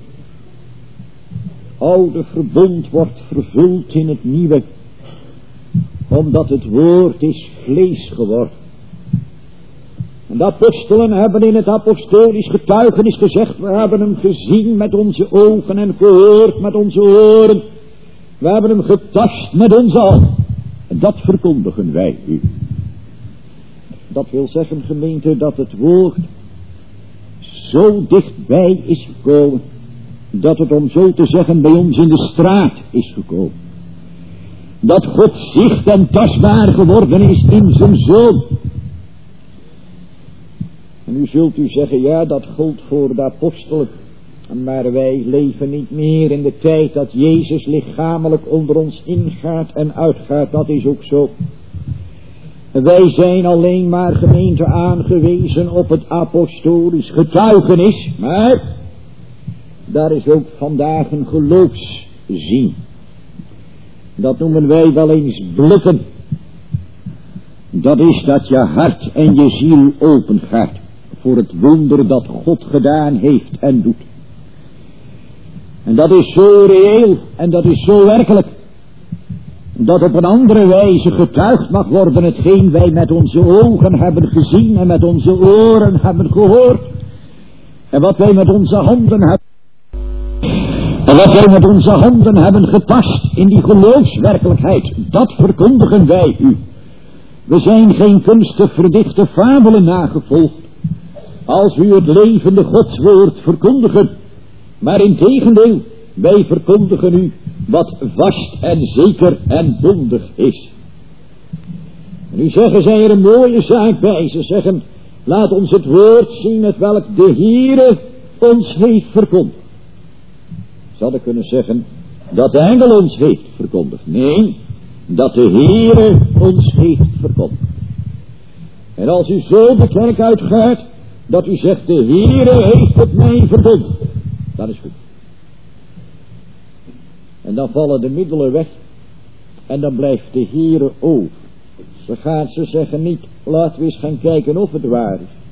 Oude verbond wordt vervuld in het nieuwe, omdat het woord is vlees geworden. En de apostelen hebben in het apostolisch getuigenis gezegd, we hebben hem gezien met onze ogen en gehoord met onze oren. We hebben hem getast met onze handen. En dat verkondigen wij u. Dat wil zeggen, gemeente, dat het woord zo dichtbij is gekomen, dat het, om zo te zeggen, bij ons in de straat is gekomen. Dat God zicht en tastbaar geworden is in zijn Zoon. En nu zult u zeggen, ja, dat gold voor de apostelen. Maar wij leven niet meer in de tijd dat Jezus lichamelijk onder ons ingaat en uitgaat. Dat is ook zo. Wij zijn alleen maar, gemeente, aangewezen op het apostolisch getuigenis. Maar daar is ook vandaag een geloofszien. Dat noemen wij wel eens blikken. Dat is dat je hart en je ziel open gaat voor het wonder dat God gedaan heeft en doet. En dat is zo reëel en dat is zo werkelijk, dat op een andere wijze getuigd mag worden hetgeen wij met onze ogen hebben gezien en met onze oren hebben gehoord. En wat wij met onze handen hebben. En wat wij met onze handen hebben getast in die geloofswerkelijkheid, dat verkondigen wij u. We zijn geen kunstig verdichte fabelen nagevolgd, als u het levende Godswoord verkondigen. Maar integendeel, wij verkondigen u wat vast en zeker en bondig is. En nu zeggen zij er een mooie zaak bij. Ze zeggen, laat ons het woord zien het welk de Heere ons heeft verkondigd. Ze hadden kunnen zeggen dat de engel ons heeft verkondigd. Nee, dat de Heere ons heeft verkondigd. En als u zo de kerk uitgaat, dat u zegt de Heere heeft het mij verkondigd, dat is goed. En dan vallen de middelen weg en dan blijft de Heere over. Ze zeggen niet, laten we eens gaan kijken of het waar is.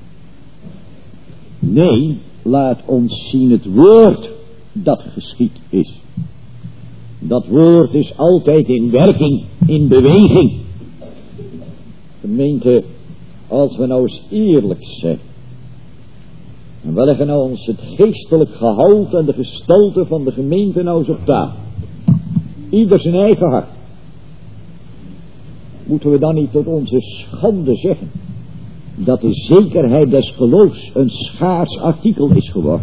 Nee, laat ons zien het woord dat geschied is. Dat woord is altijd in werking, in beweging. Gemeente, als we nou eens eerlijk zijn. En we leggen nou ons het geestelijk gehalte en de gestalte van de gemeente nou eens op tafel. Ieder zijn eigen hart. Moeten we dan niet tot onze schande zeggen dat de zekerheid des geloofs een schaars artikel is geworden?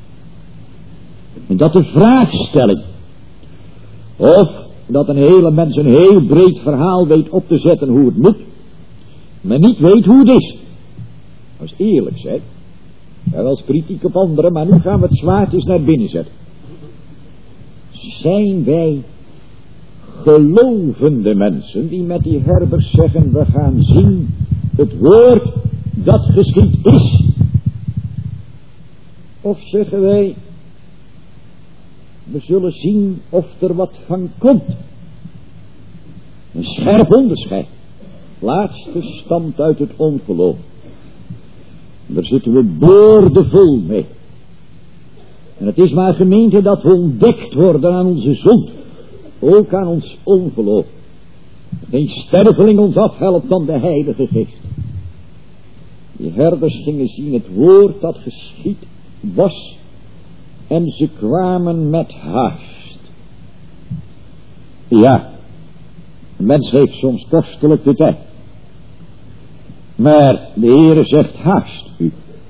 En dat de vraagstelling, of dat een hele mens een heel breed verhaal weet op te zetten hoe het moet, maar niet weet hoe het is. Dat is eerlijk, zeg. Ja, wel eens kritiek op anderen, maar nu gaan we het zwaard eens naar binnen zetten. Zijn wij gelovende mensen die met die herders zeggen, we gaan zien het woord dat geschied is? Of zeggen wij, we zullen zien of er wat van komt? Een scherp onderscheid. Laatste stamt uit het ongeloof. Daar zitten we boordevol mee. En het is maar gemeente dat we ontdekt worden aan onze zonde. Ook aan ons ongeloof. Geen sterveling ons afhelpt dan de Heilige Geest. Die herders gingen zien het woord dat geschied was. En ze kwamen met haast. Ja, een mens heeft soms kostelijk de tijd. Maar de Heere zegt haast u.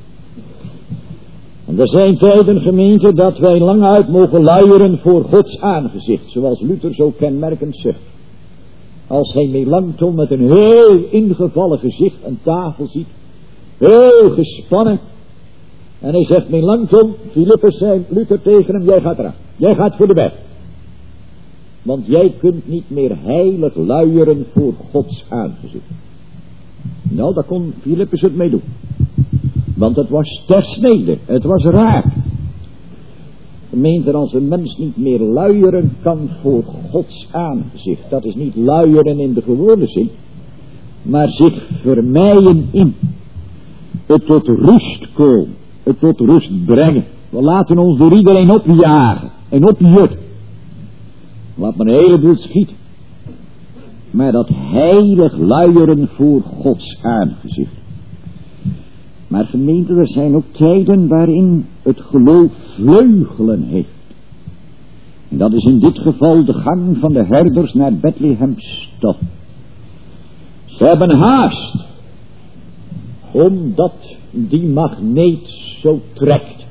En er zijn tijden, gemeente, dat wij lang uit mogen luieren voor Gods aangezicht. Zoals Luther zo kenmerkend zegt. Als hij Melanchthon met een heel ingevallen gezicht aan tafel ziet. Heel gespannen. En hij zegt, Melanchthon, Philippus zei Luther tegen hem, jij gaat eraan. Jij gaat voor de berg. Want jij kunt niet meer heilig luieren voor Gods aangezicht. Nou, daar kon Philippus het mee doen. Want het was ter snede, het was raak. Gemeente, als een mens niet meer luieren kan voor Gods aangezicht. Dat is niet luieren in de gewone zin. Maar zich vermeien in. Het tot rust komen. Het tot rust brengen. We laten ons door iedereen opjagen. En opjutten. Laat men een heleboel schieten. Maar dat heilig luieren voor Gods aangezicht. Maar gemeente, er zijn ook tijden waarin het geloof vleugelen heeft. En dat is in dit geval de gang van de herders naar Bethlehem stad. Ze hebben haast. Omdat die magneet zo trekt.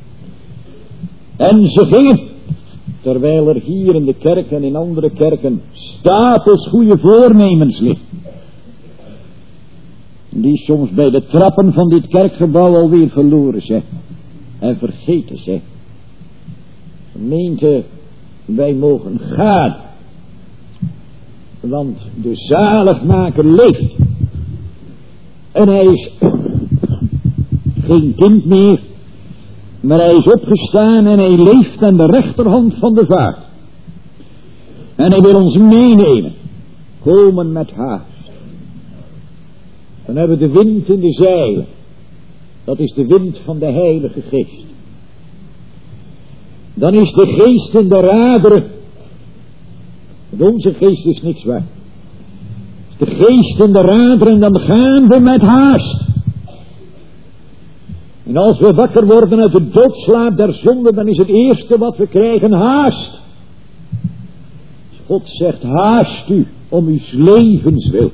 En ze gingen. Terwijl er hier in de kerk en in andere kerken stapels goede voornemens liggen. Die soms bij de trappen van dit kerkgebouw alweer verloren zijn. En vergeten zijn. Gemeente, wij mogen gaan. Want de zaligmaker leeft. En hij is geen kind meer. Maar hij is opgestaan en hij leeft aan de rechterhand van de Vader. En hij wil ons meenemen. Komen met haast. Dan hebben we de wind in de zeilen. Dat is de wind van de Heilige Geest. Dan is de geest in de raderen. Want onze geest is niks waard. De geest in de raderen, dan gaan we met haast. En als we wakker worden uit de doodslaap der zonde, dan is het eerste wat we krijgen haast. God zegt, haast u om uw levens wil.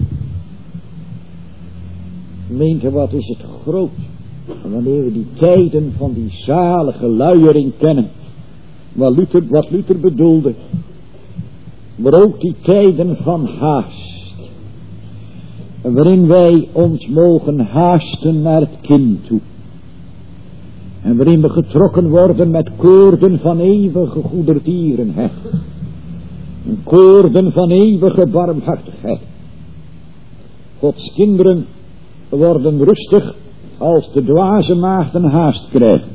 Gemeente, wat is het groot. En wanneer we die tijden van die zalige luiering kennen, wat Luther bedoelde, maar ook die tijden van haast, waarin wij ons mogen haasten naar het kind toe, en waarin we getrokken worden met koorden van eeuwige goedertierenheid, en koorden van eeuwige barmhartigheid. Gods kinderen worden rustig als de dwaze maagden haast krijgen.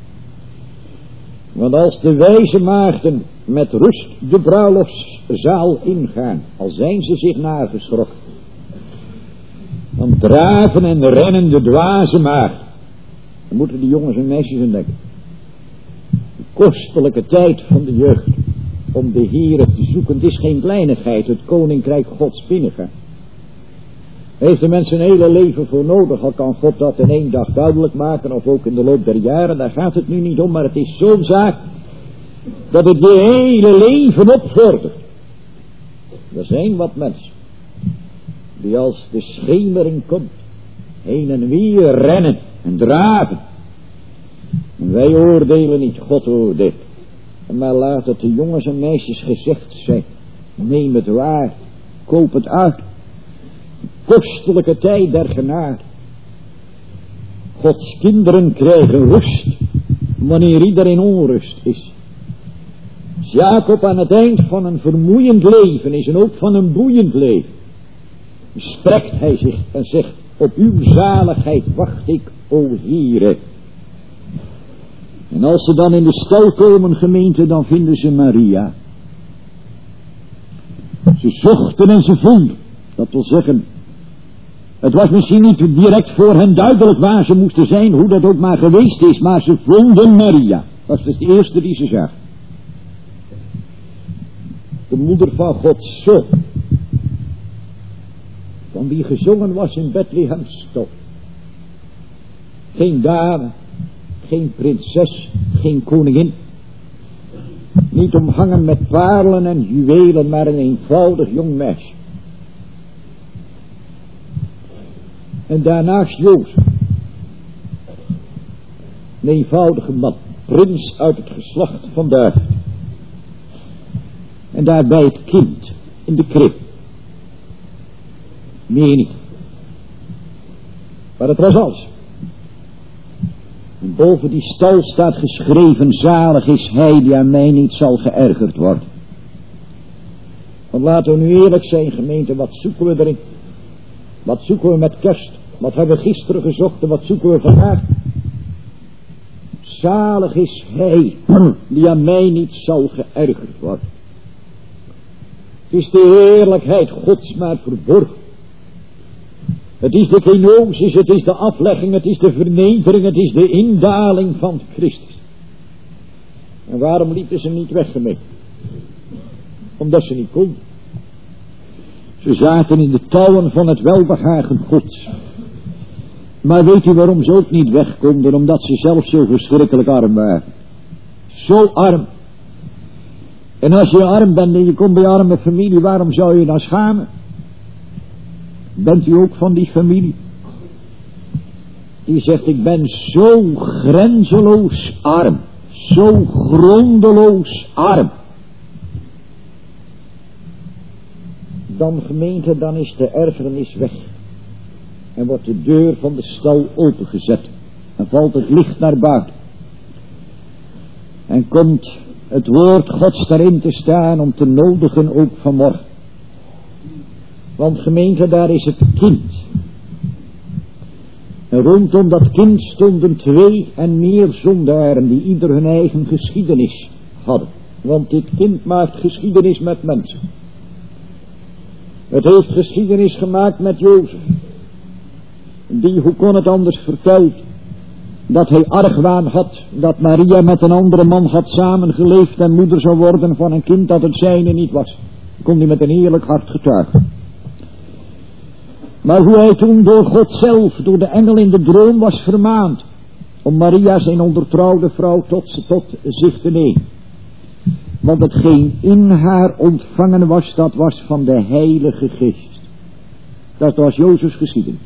Want als de wijze maagden met rust de bruiloftszaal ingaan, al zijn ze zich nageschrokken, dan draven en rennen de dwaze maagden. Dan moeten die jongens en meisjes ontdekken. De kostelijke tijd van de jeugd om de Heere te zoeken, het is geen kleinigheid, het koninkrijk Gods binnengaan. Heeft de mensen een hele leven voor nodig, al kan God dat in 1 dag duidelijk maken, of ook in de loop der jaren, daar gaat het nu niet om, maar het is zo'n zaak dat het je hele leven opvordert. Er zijn wat mensen die als de schemering komt, heen en weer rennen en draven. En wij oordelen niet, God oordeelt. Maar laat het de jongens en meisjes gezegd zijn, neem het waar, koop het uit. Kostelijke tijd der genade. Gods kinderen krijgen rust wanneer iedereen onrust is. Als Jacob aan het eind van een vermoeiend leven is en ook van een boeiend leven, strekt hij zich en zegt, op uw zaligheid wacht ik, o Heere. En als ze dan in de stal komen, gemeente, dan vinden ze Maria. Ze zochten en ze vonden. Dat wil zeggen, het was misschien niet direct voor hen duidelijk waar ze moesten zijn, hoe dat ook maar geweest is, maar ze vonden Maria. Dat was dus de eerste die ze zag. De moeder van Gods zoon, van wie gezongen was in Bethlehems stad. Geen dame, geen prinses, geen koningin. Niet omhangen met parelen en juwelen, maar een eenvoudig jong meisje. En daarnaast Jozef, een eenvoudige man, prins uit het geslacht van David. En daarbij het kind in de krib. Meer niet. Maar het was alles. En boven die stal staat geschreven, zalig is hij die aan mij niet zal geërgerd worden. Want laten we nu eerlijk zijn, gemeente, wat zoeken we erin? Wat zoeken we met kerst? Wat hebben we gisteren gezocht en wat zoeken we vandaag? Zalig is hij die aan mij niet zal geërgerd worden. Het is de heerlijkheid Gods maar verborgen. Het is de kenosis, het is de aflegging, het is de vernedering, het is de indaling van Christus. En waarom liepen ze niet weg ermee? Omdat ze niet konden. Ze zaten in de touwen van het welbehagen Gods. Maar weet u waarom ze ook niet weg konden? Omdat ze zelf zo verschrikkelijk arm waren. Zo arm. En als je arm bent en je komt bij arme familie, waarom zou je dan schamen? Bent u ook van die familie? Die zegt, ik ben zo grenzeloos arm. Zo grondeloos arm. Dan gemeente, dan is de erfenis weg. En wordt de deur van de stal opengezet. En valt het licht naar buiten. En komt het woord Gods daarin te staan om te nodigen ook vanmorgen. Want gemeente, daar is het kind. En rondom dat kind stonden 2 en meer zondaren die ieder hun eigen geschiedenis hadden. Want dit kind maakt geschiedenis met mensen. Het heeft geschiedenis gemaakt met Jozef. Die, hoe kon het anders, verteld dat hij argwaan had dat Maria met een andere man had samengeleefd en moeder zou worden van een kind dat het zijne niet was. Kon hij met een eerlijk hart getuigen. Maar hoe hij toen door God zelf, door de engel in de droom was vermaand om Maria zijn ondertrouwde vrouw tot zich te nemen. Want hetgeen in haar ontvangen was, dat was van de Heilige Geest. Dat was Jozefs geschiedenis.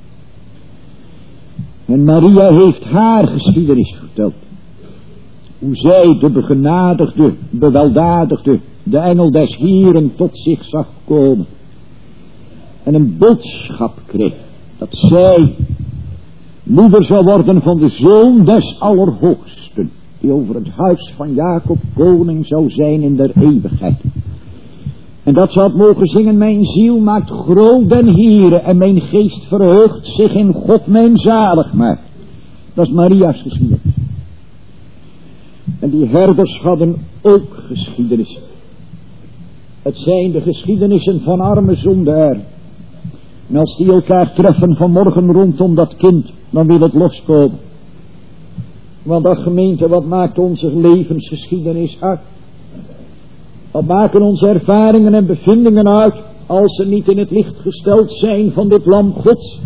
En Maria heeft haar geschiedenis verteld. Hoe zij de begenadigde, beweldadigde, de engel des Heren tot zich zag komen. En een boodschap kreeg dat zij moeder zou worden van de Zoon des Allerhoogsten, die over het huis van Jacob koning zou zijn in der eeuwigheid. En dat ze had mogen zingen, mijn ziel maakt groot den Heere en mijn geest verheugt zich in God mijn zaligmaker. Dat is Maria's geschiedenis. En die herders hadden ook geschiedenis. Het zijn de geschiedenissen van arme zondaren. En als die elkaar treffen vanmorgen rondom dat kind, dan wil het loskomen. Want dat gemeente, wat maakt onze levensgeschiedenis uit? Wat maken onze ervaringen en bevindingen uit, als ze niet in het licht gesteld zijn van dit lam Gods?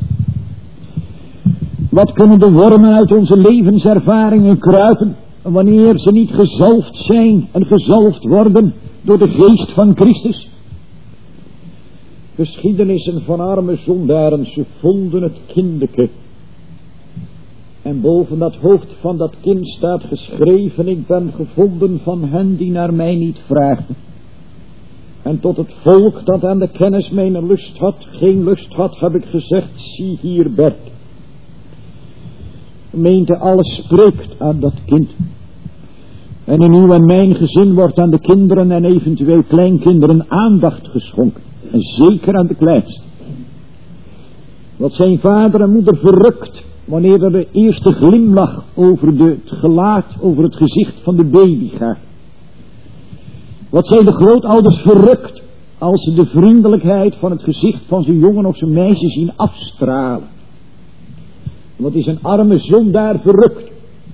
Wat kunnen de wormen uit onze levenservaringen kruipen, wanneer ze niet gezalfd zijn en gezalfd worden door de geest van Christus? Geschiedenissen van arme zondaren, ze vonden het kindeke. En boven dat hoofd van dat kind staat geschreven, ik ben gevonden van hen die naar mij niet vraagden. En tot het volk dat aan de kennis mijn lust had, geen lust had, heb ik gezegd, zie hier Bert. Gemeente, alles spreekt aan dat kind. En in uw en mijn gezin wordt aan de kinderen en eventueel kleinkinderen aandacht geschonken. En zeker aan de kleinste. Wat zijn vader en moeder verrukt wanneer er de eerste glimlach over het gelaat, over het gezicht van de baby gaat. Wat zijn de grootouders verrukt als ze de vriendelijkheid van het gezicht van zijn jongen of zijn meisje zien afstralen. Wat is een arme zondaar verrukt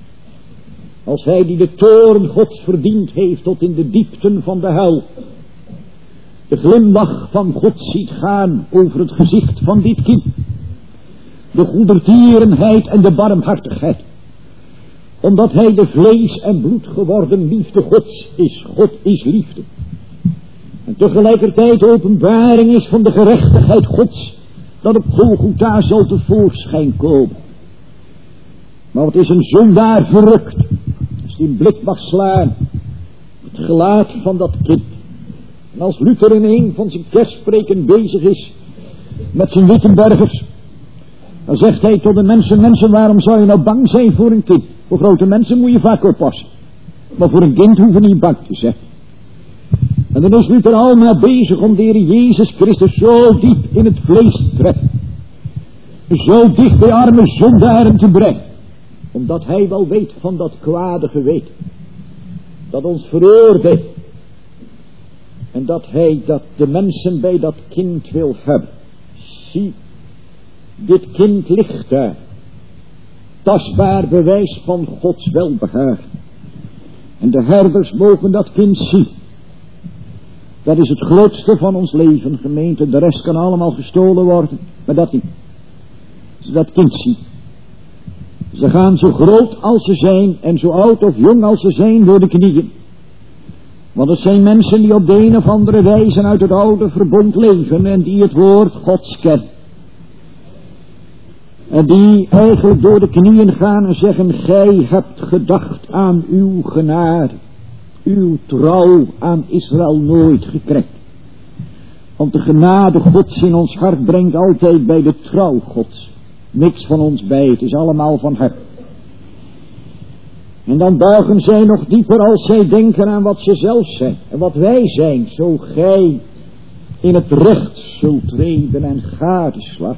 als hij die de toorn Gods verdiend heeft tot in de diepten van de hel, de glimlach van God ziet gaan over het gezicht van dit kind. De goedertierenheid en de barmhartigheid. Omdat hij de vlees en bloed geworden liefde Gods is. God is liefde. En tegelijkertijd openbaring is van de gerechtigheid Gods, dat op Golgotha zal tevoorschijn komen. Maar wat is een zondaar verrukt, als hij een blik mag slaan op het gelaat van dat kind. En als Luther in een van zijn kerstspreken bezig is met zijn Wittenbergers, dan zegt hij tot de mensen, waarom zou je nou bang zijn voor een kind? Voor grote mensen moet je vaak oppassen. Maar voor een kind hoeven niet bang te zijn. En dan is Luther allemaal bezig om de Heer Jezus Christus zo diep in het vlees te trekken. Zo dicht bij arme zondaren te brengen. Omdat hij wel weet van dat kwade geweten. Dat ons veroordeelt. En dat hij dat de mensen bij dat kind wil hebben. Zie, dit kind ligt daar. Tastbaar bewijs van Gods welbehagen. En de herders mogen dat kind zien. Dat is het grootste van ons leven, gemeente. De rest kan allemaal gestolen worden, maar dat niet. Als dat kind zien. Ze gaan zo groot als ze zijn en zo oud of jong als ze zijn door de knieën. Want het zijn mensen die op de een of andere wijze uit het oude verbond leven en die het woord Gods kennen. En die eigenlijk door de knieën gaan en zeggen, gij hebt gedacht aan uw genade, uw trouw aan Israël nooit gekrenkt. Want de genade Gods in ons hart brengt altijd bij de trouw Gods. Niks van ons bij, het is allemaal van hem. En dan buigen zij nog dieper als zij denken aan wat ze zelf zijn en wat wij zijn, zo gij in het recht zult treden en gadeslaan.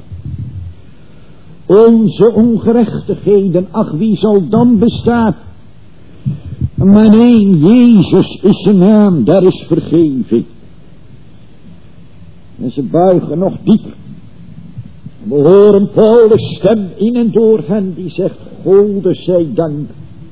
Onze ongerechtigheden, ach wie zal dan bestaan? Maar nee, Jezus is zijn naam, daar is vergeving. En ze buigen nog dieper. We horen Paulus' stem in en door hen die zegt, Gode zij dank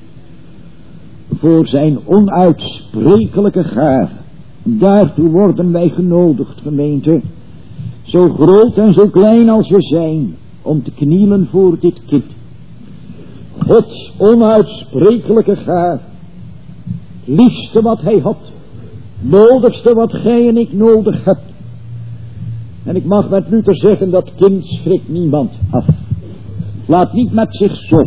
voor zijn onuitsprekelijke gave. Daartoe worden wij genodigd, gemeente, zo groot en zo klein als we zijn, om te knielen voor dit kind. Gods onuitsprekelijke gaaf. Het liefste wat hij had. Nodigste wat gij en ik nodig hebt. En ik mag met Luther zeggen, dat kind schrikt niemand af. Laat niet met zich zo.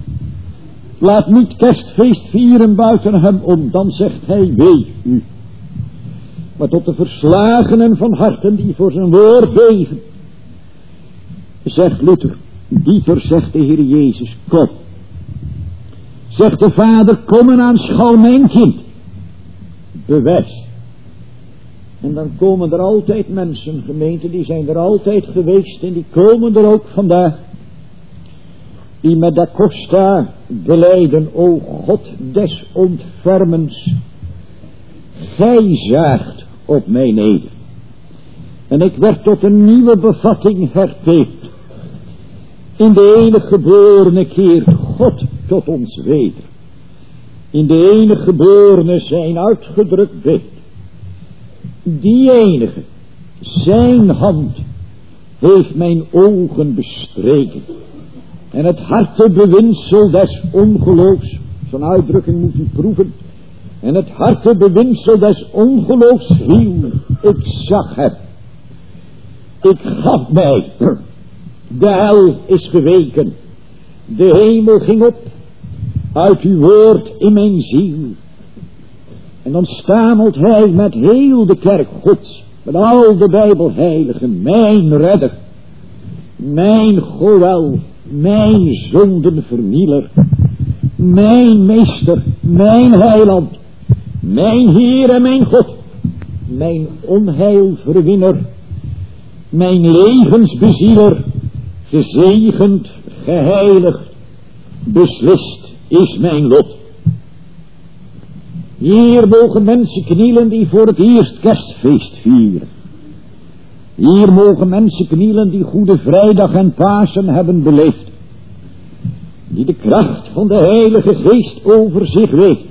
Laat niet kerstfeest vieren buiten hem om. Dan zegt hij, wee u. Maar tot de verslagenen van harten die voor zijn woord beven. Zegt Luther, dieper zegt de Heer Jezus, kom. Zegt de Vader, kom en aanschouw mijn kind. Bewijs. En dan komen er altijd mensen, gemeente, die zijn er altijd geweest en die komen er ook vandaag. Die met da Costa belijden, o God des ontfermens, gij zaagt op mij neder. En ik werd tot een nieuwe bevatting herteefd. In de enige geborene keert God tot ons weder. In de enige geborene zijn uitgedrukt bid. Die enige, zijn hand, heeft mijn ogen bestreken. En het hartebewinsel des ongeloofs, zo'n uitdrukking moet u proeven. En het hartebewinsel des ongeloofs viel, ik zag het. Ik gaf mij. De hel is geweken. De hemel ging op. Uit uw woord in mijn ziel. En dan stamelt hij met heel de kerk Gods. Met al de Bijbelheiligen. Mijn redder. Mijn Goël. Mijn zondenvernieler. Mijn meester. Mijn heiland. Mijn Heer en mijn God. Mijn onheilverwinner. Mijn levensbezieler. Gezegend, geheiligd, beslist is mijn lot. Hier mogen mensen knielen die voor het eerst kerstfeest vieren. Hier mogen mensen knielen die Goede Vrijdag en Pasen hebben beleefd. Die de kracht van de Heilige Geest over zich weet.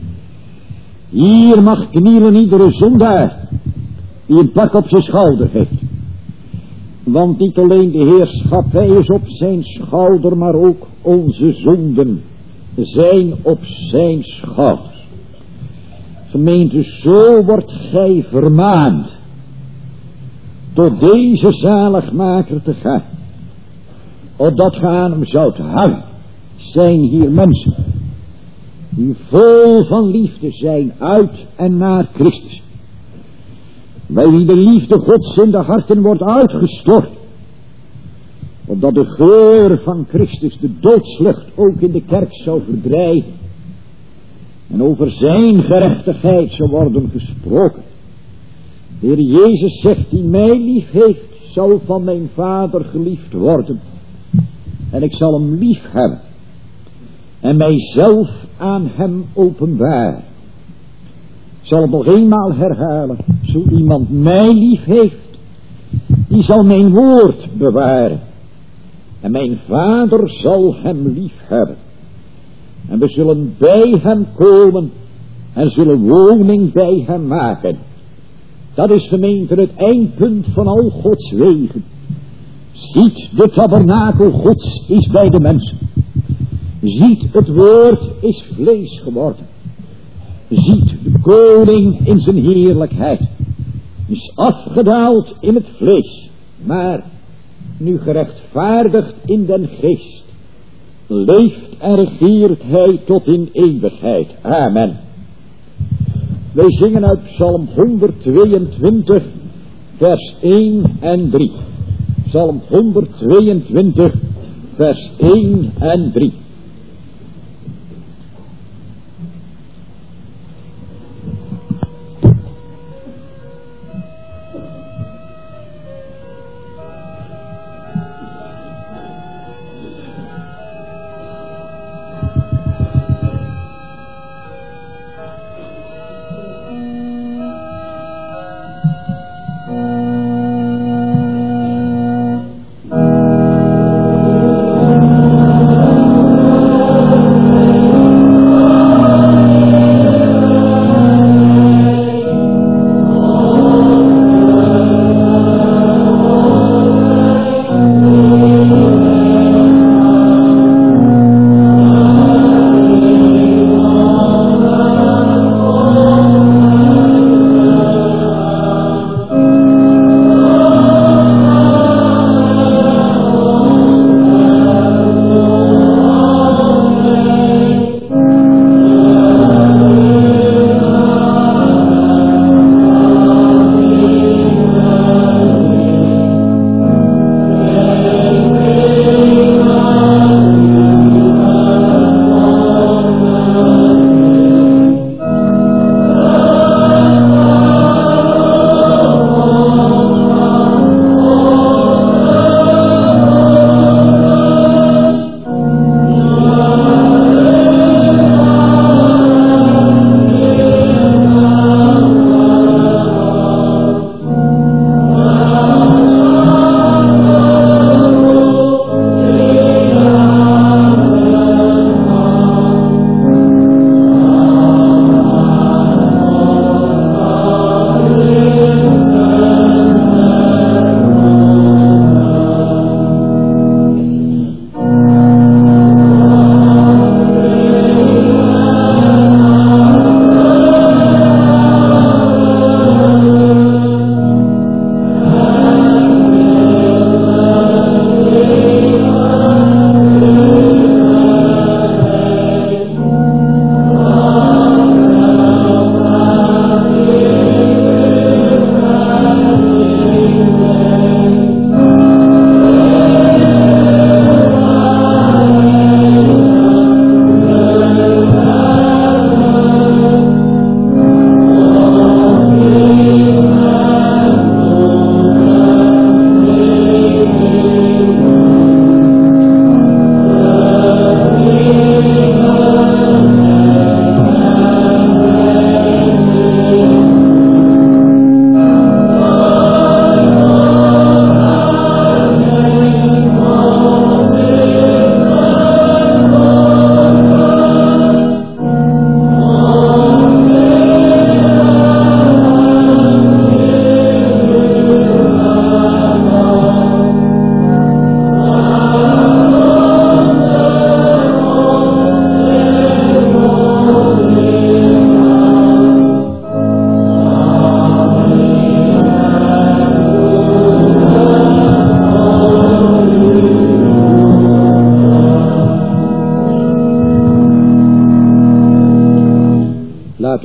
Hier mag knielen iedere zondaar die een pak op zijn schouder heeft. Want niet alleen de heerschappij is op zijn schouder, maar ook onze zonden zijn op zijn schouders. Gemeente, zo wordt gij vermaand tot deze zaligmaker te gaan. Opdat ge aan hem zoudt hangen, zijn hier mensen die vol van liefde zijn uit en naar Christus. Bij wie de liefde Gods in de harten wordt uitgestort. Opdat de geur van Christus de doodslucht ook in de kerk zou verdrijven. En over zijn gerechtigheid zou worden gesproken. De Heer Jezus zegt, die mij lief heeft, zal van mijn Vader geliefd worden. En ik zal hem lief hebben. En mijzelf aan hem openbaar. Ik zal het nog eenmaal herhalen. Zo iemand mij lief heeft, die zal mijn woord bewaren. En mijn Vader zal hem lief hebben. En we zullen bij hem komen en zullen woning bij hem maken. Dat is, gemeente, het eindpunt van al Gods wegen. Ziet, de tabernakel Gods is bij de mensen. Ziet, het woord is vlees geworden. Ziet, de koning in zijn heerlijkheid is afgedaald in het vlees, maar nu gerechtvaardigd in den geest, leeft en regeert hij tot in eeuwigheid. Amen. Wij zingen uit Psalm 122, vers 1 en 3. Psalm 122, vers 1 en 3.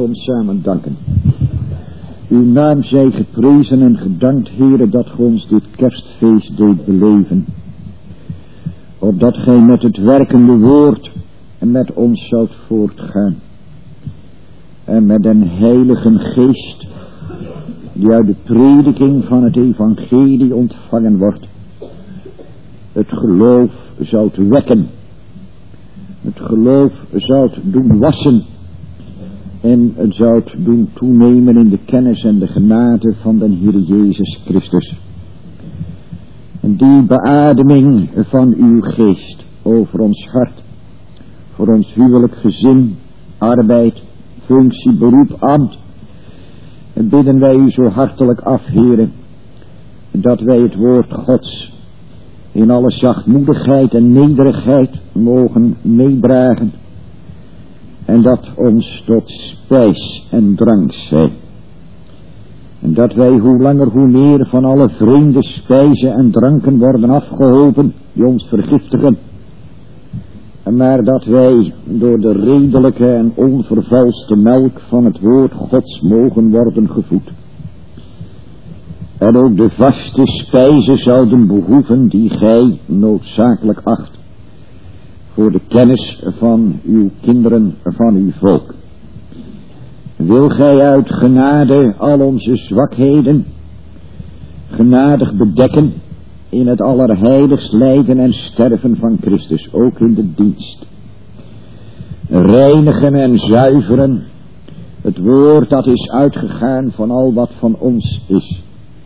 ons samen danken. Uw naam zij geprezen en gedankt, Heere, dat Ge ons dit kerstfeest deed beleven. Opdat Gij met het werkende woord en met ons zoudt voortgaan. En met een heilige geest die uit de prediking van het evangelie ontvangen wordt, het geloof zoudt wekken, het geloof zoudt doen wassen en het zoudt doen toenemen in de kennis en de genade van den Heer Jezus Christus. En die beademing van uw geest over ons hart, voor ons huwelijk, gezin, arbeid, functie, beroep, ambt, en bidden wij u zo hartelijk af, Heere, dat wij het woord Gods in alle zachtmoedigheid en nederigheid mogen meedragen, en dat ons tot spijs en drank zij. En dat wij hoe langer hoe meer van alle vreemde spijzen en dranken worden afgeholpen die ons vergiftigen, maar dat wij door de redelijke en onvervalste melk van het woord Gods mogen worden gevoed. En ook de vaste spijzen zouden behoeven die Gij noodzakelijk acht voor de kennis van uw kinderen, van uw volk. Wil Gij uit genade al onze zwakheden genadig bedekken in het allerheiligst lijden en sterven van Christus, ook in de dienst. Reinigen en zuiveren het woord dat is uitgegaan van al wat van ons is.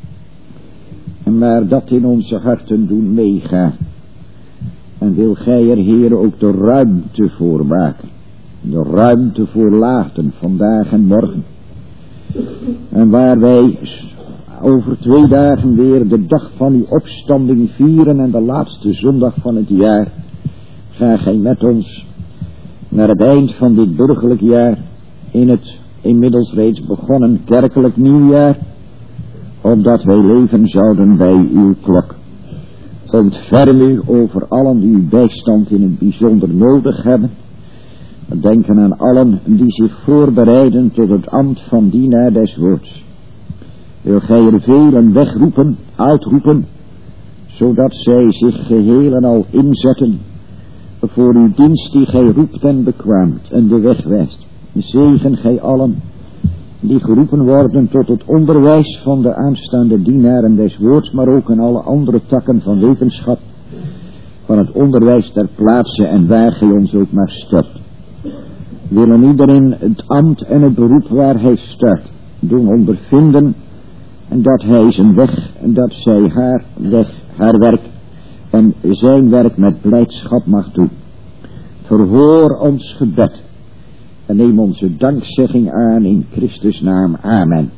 Maar dat in onze harten doen meegaan. En wil Gij er, Heere, ook de ruimte voor maken. De ruimte voor laten, vandaag en morgen. En waar wij over 2 dagen weer de dag van uw opstanding vieren en de laatste zondag van het jaar, ga Gij met ons naar het eind van dit burgerlijk jaar in het inmiddels reeds begonnen kerkelijk nieuwjaar, opdat wij leven zouden bij uw klok. Ontferm u over allen die uw bijstand in het bijzonder nodig hebben. Denken aan allen die zich voorbereiden tot het ambt van dienaar des woords. Wil Gij er velen wegroepen, uitroepen, zodat zij zich geheel en al inzetten voor uw dienst die Gij roept en bekwaamt en de weg wijst. Zegen Gij allen die geroepen worden tot het onderwijs van de aanstaande dienaren des woords, maar ook in alle andere takken van wetenschap, van het onderwijs ter plaatse en waar Gij ons ook maar stelt. Willen iedereen het ambt en het beroep waar hij start doen ondervinden, en dat hij zijn weg, en dat zij haar weg, haar werk en zijn werk met blijdschap mag doen. Verhoor ons gebed en neem onze dankzegging aan in Christus naam. Amen.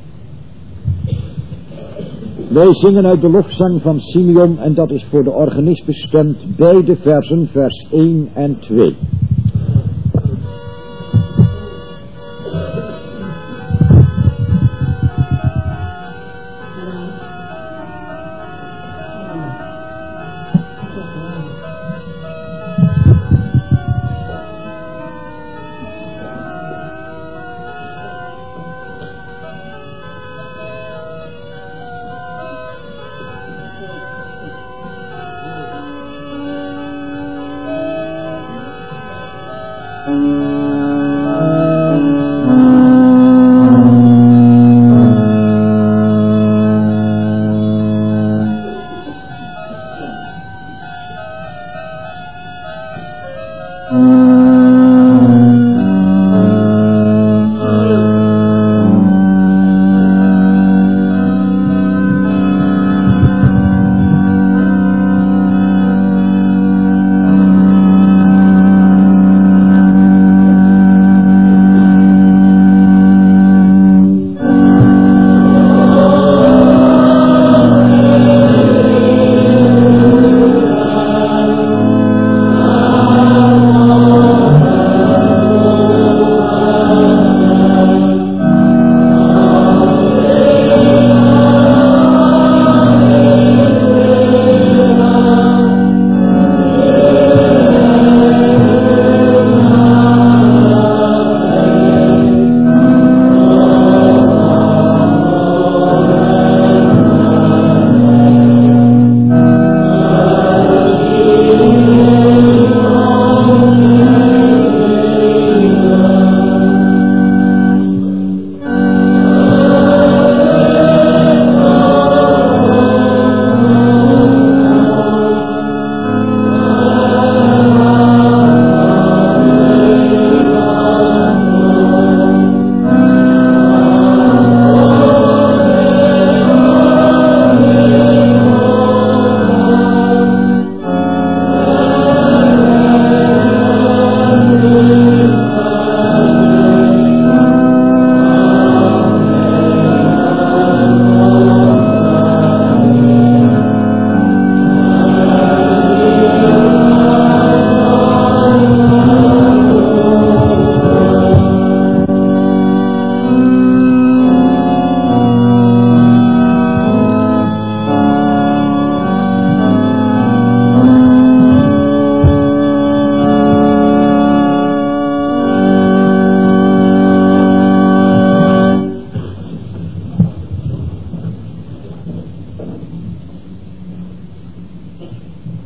Wij zingen uit de lofzang van Simeon, en dat is voor de organist bestemd, beide versen, vers 1 en 2.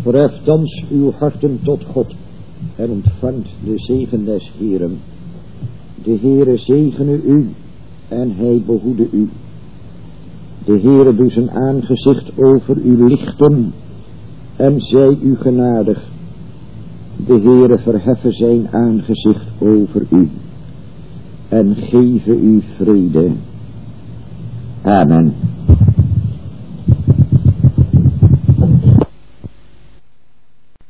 Verheft thans uw harten tot God en ontvangt de zegen des Heeren. De Heere zegene u en hij behoede u. De Heere doet zijn aangezicht over u lichten en zij u genadig. De Heere verheffen zijn aangezicht over u en geven u vrede. Amen.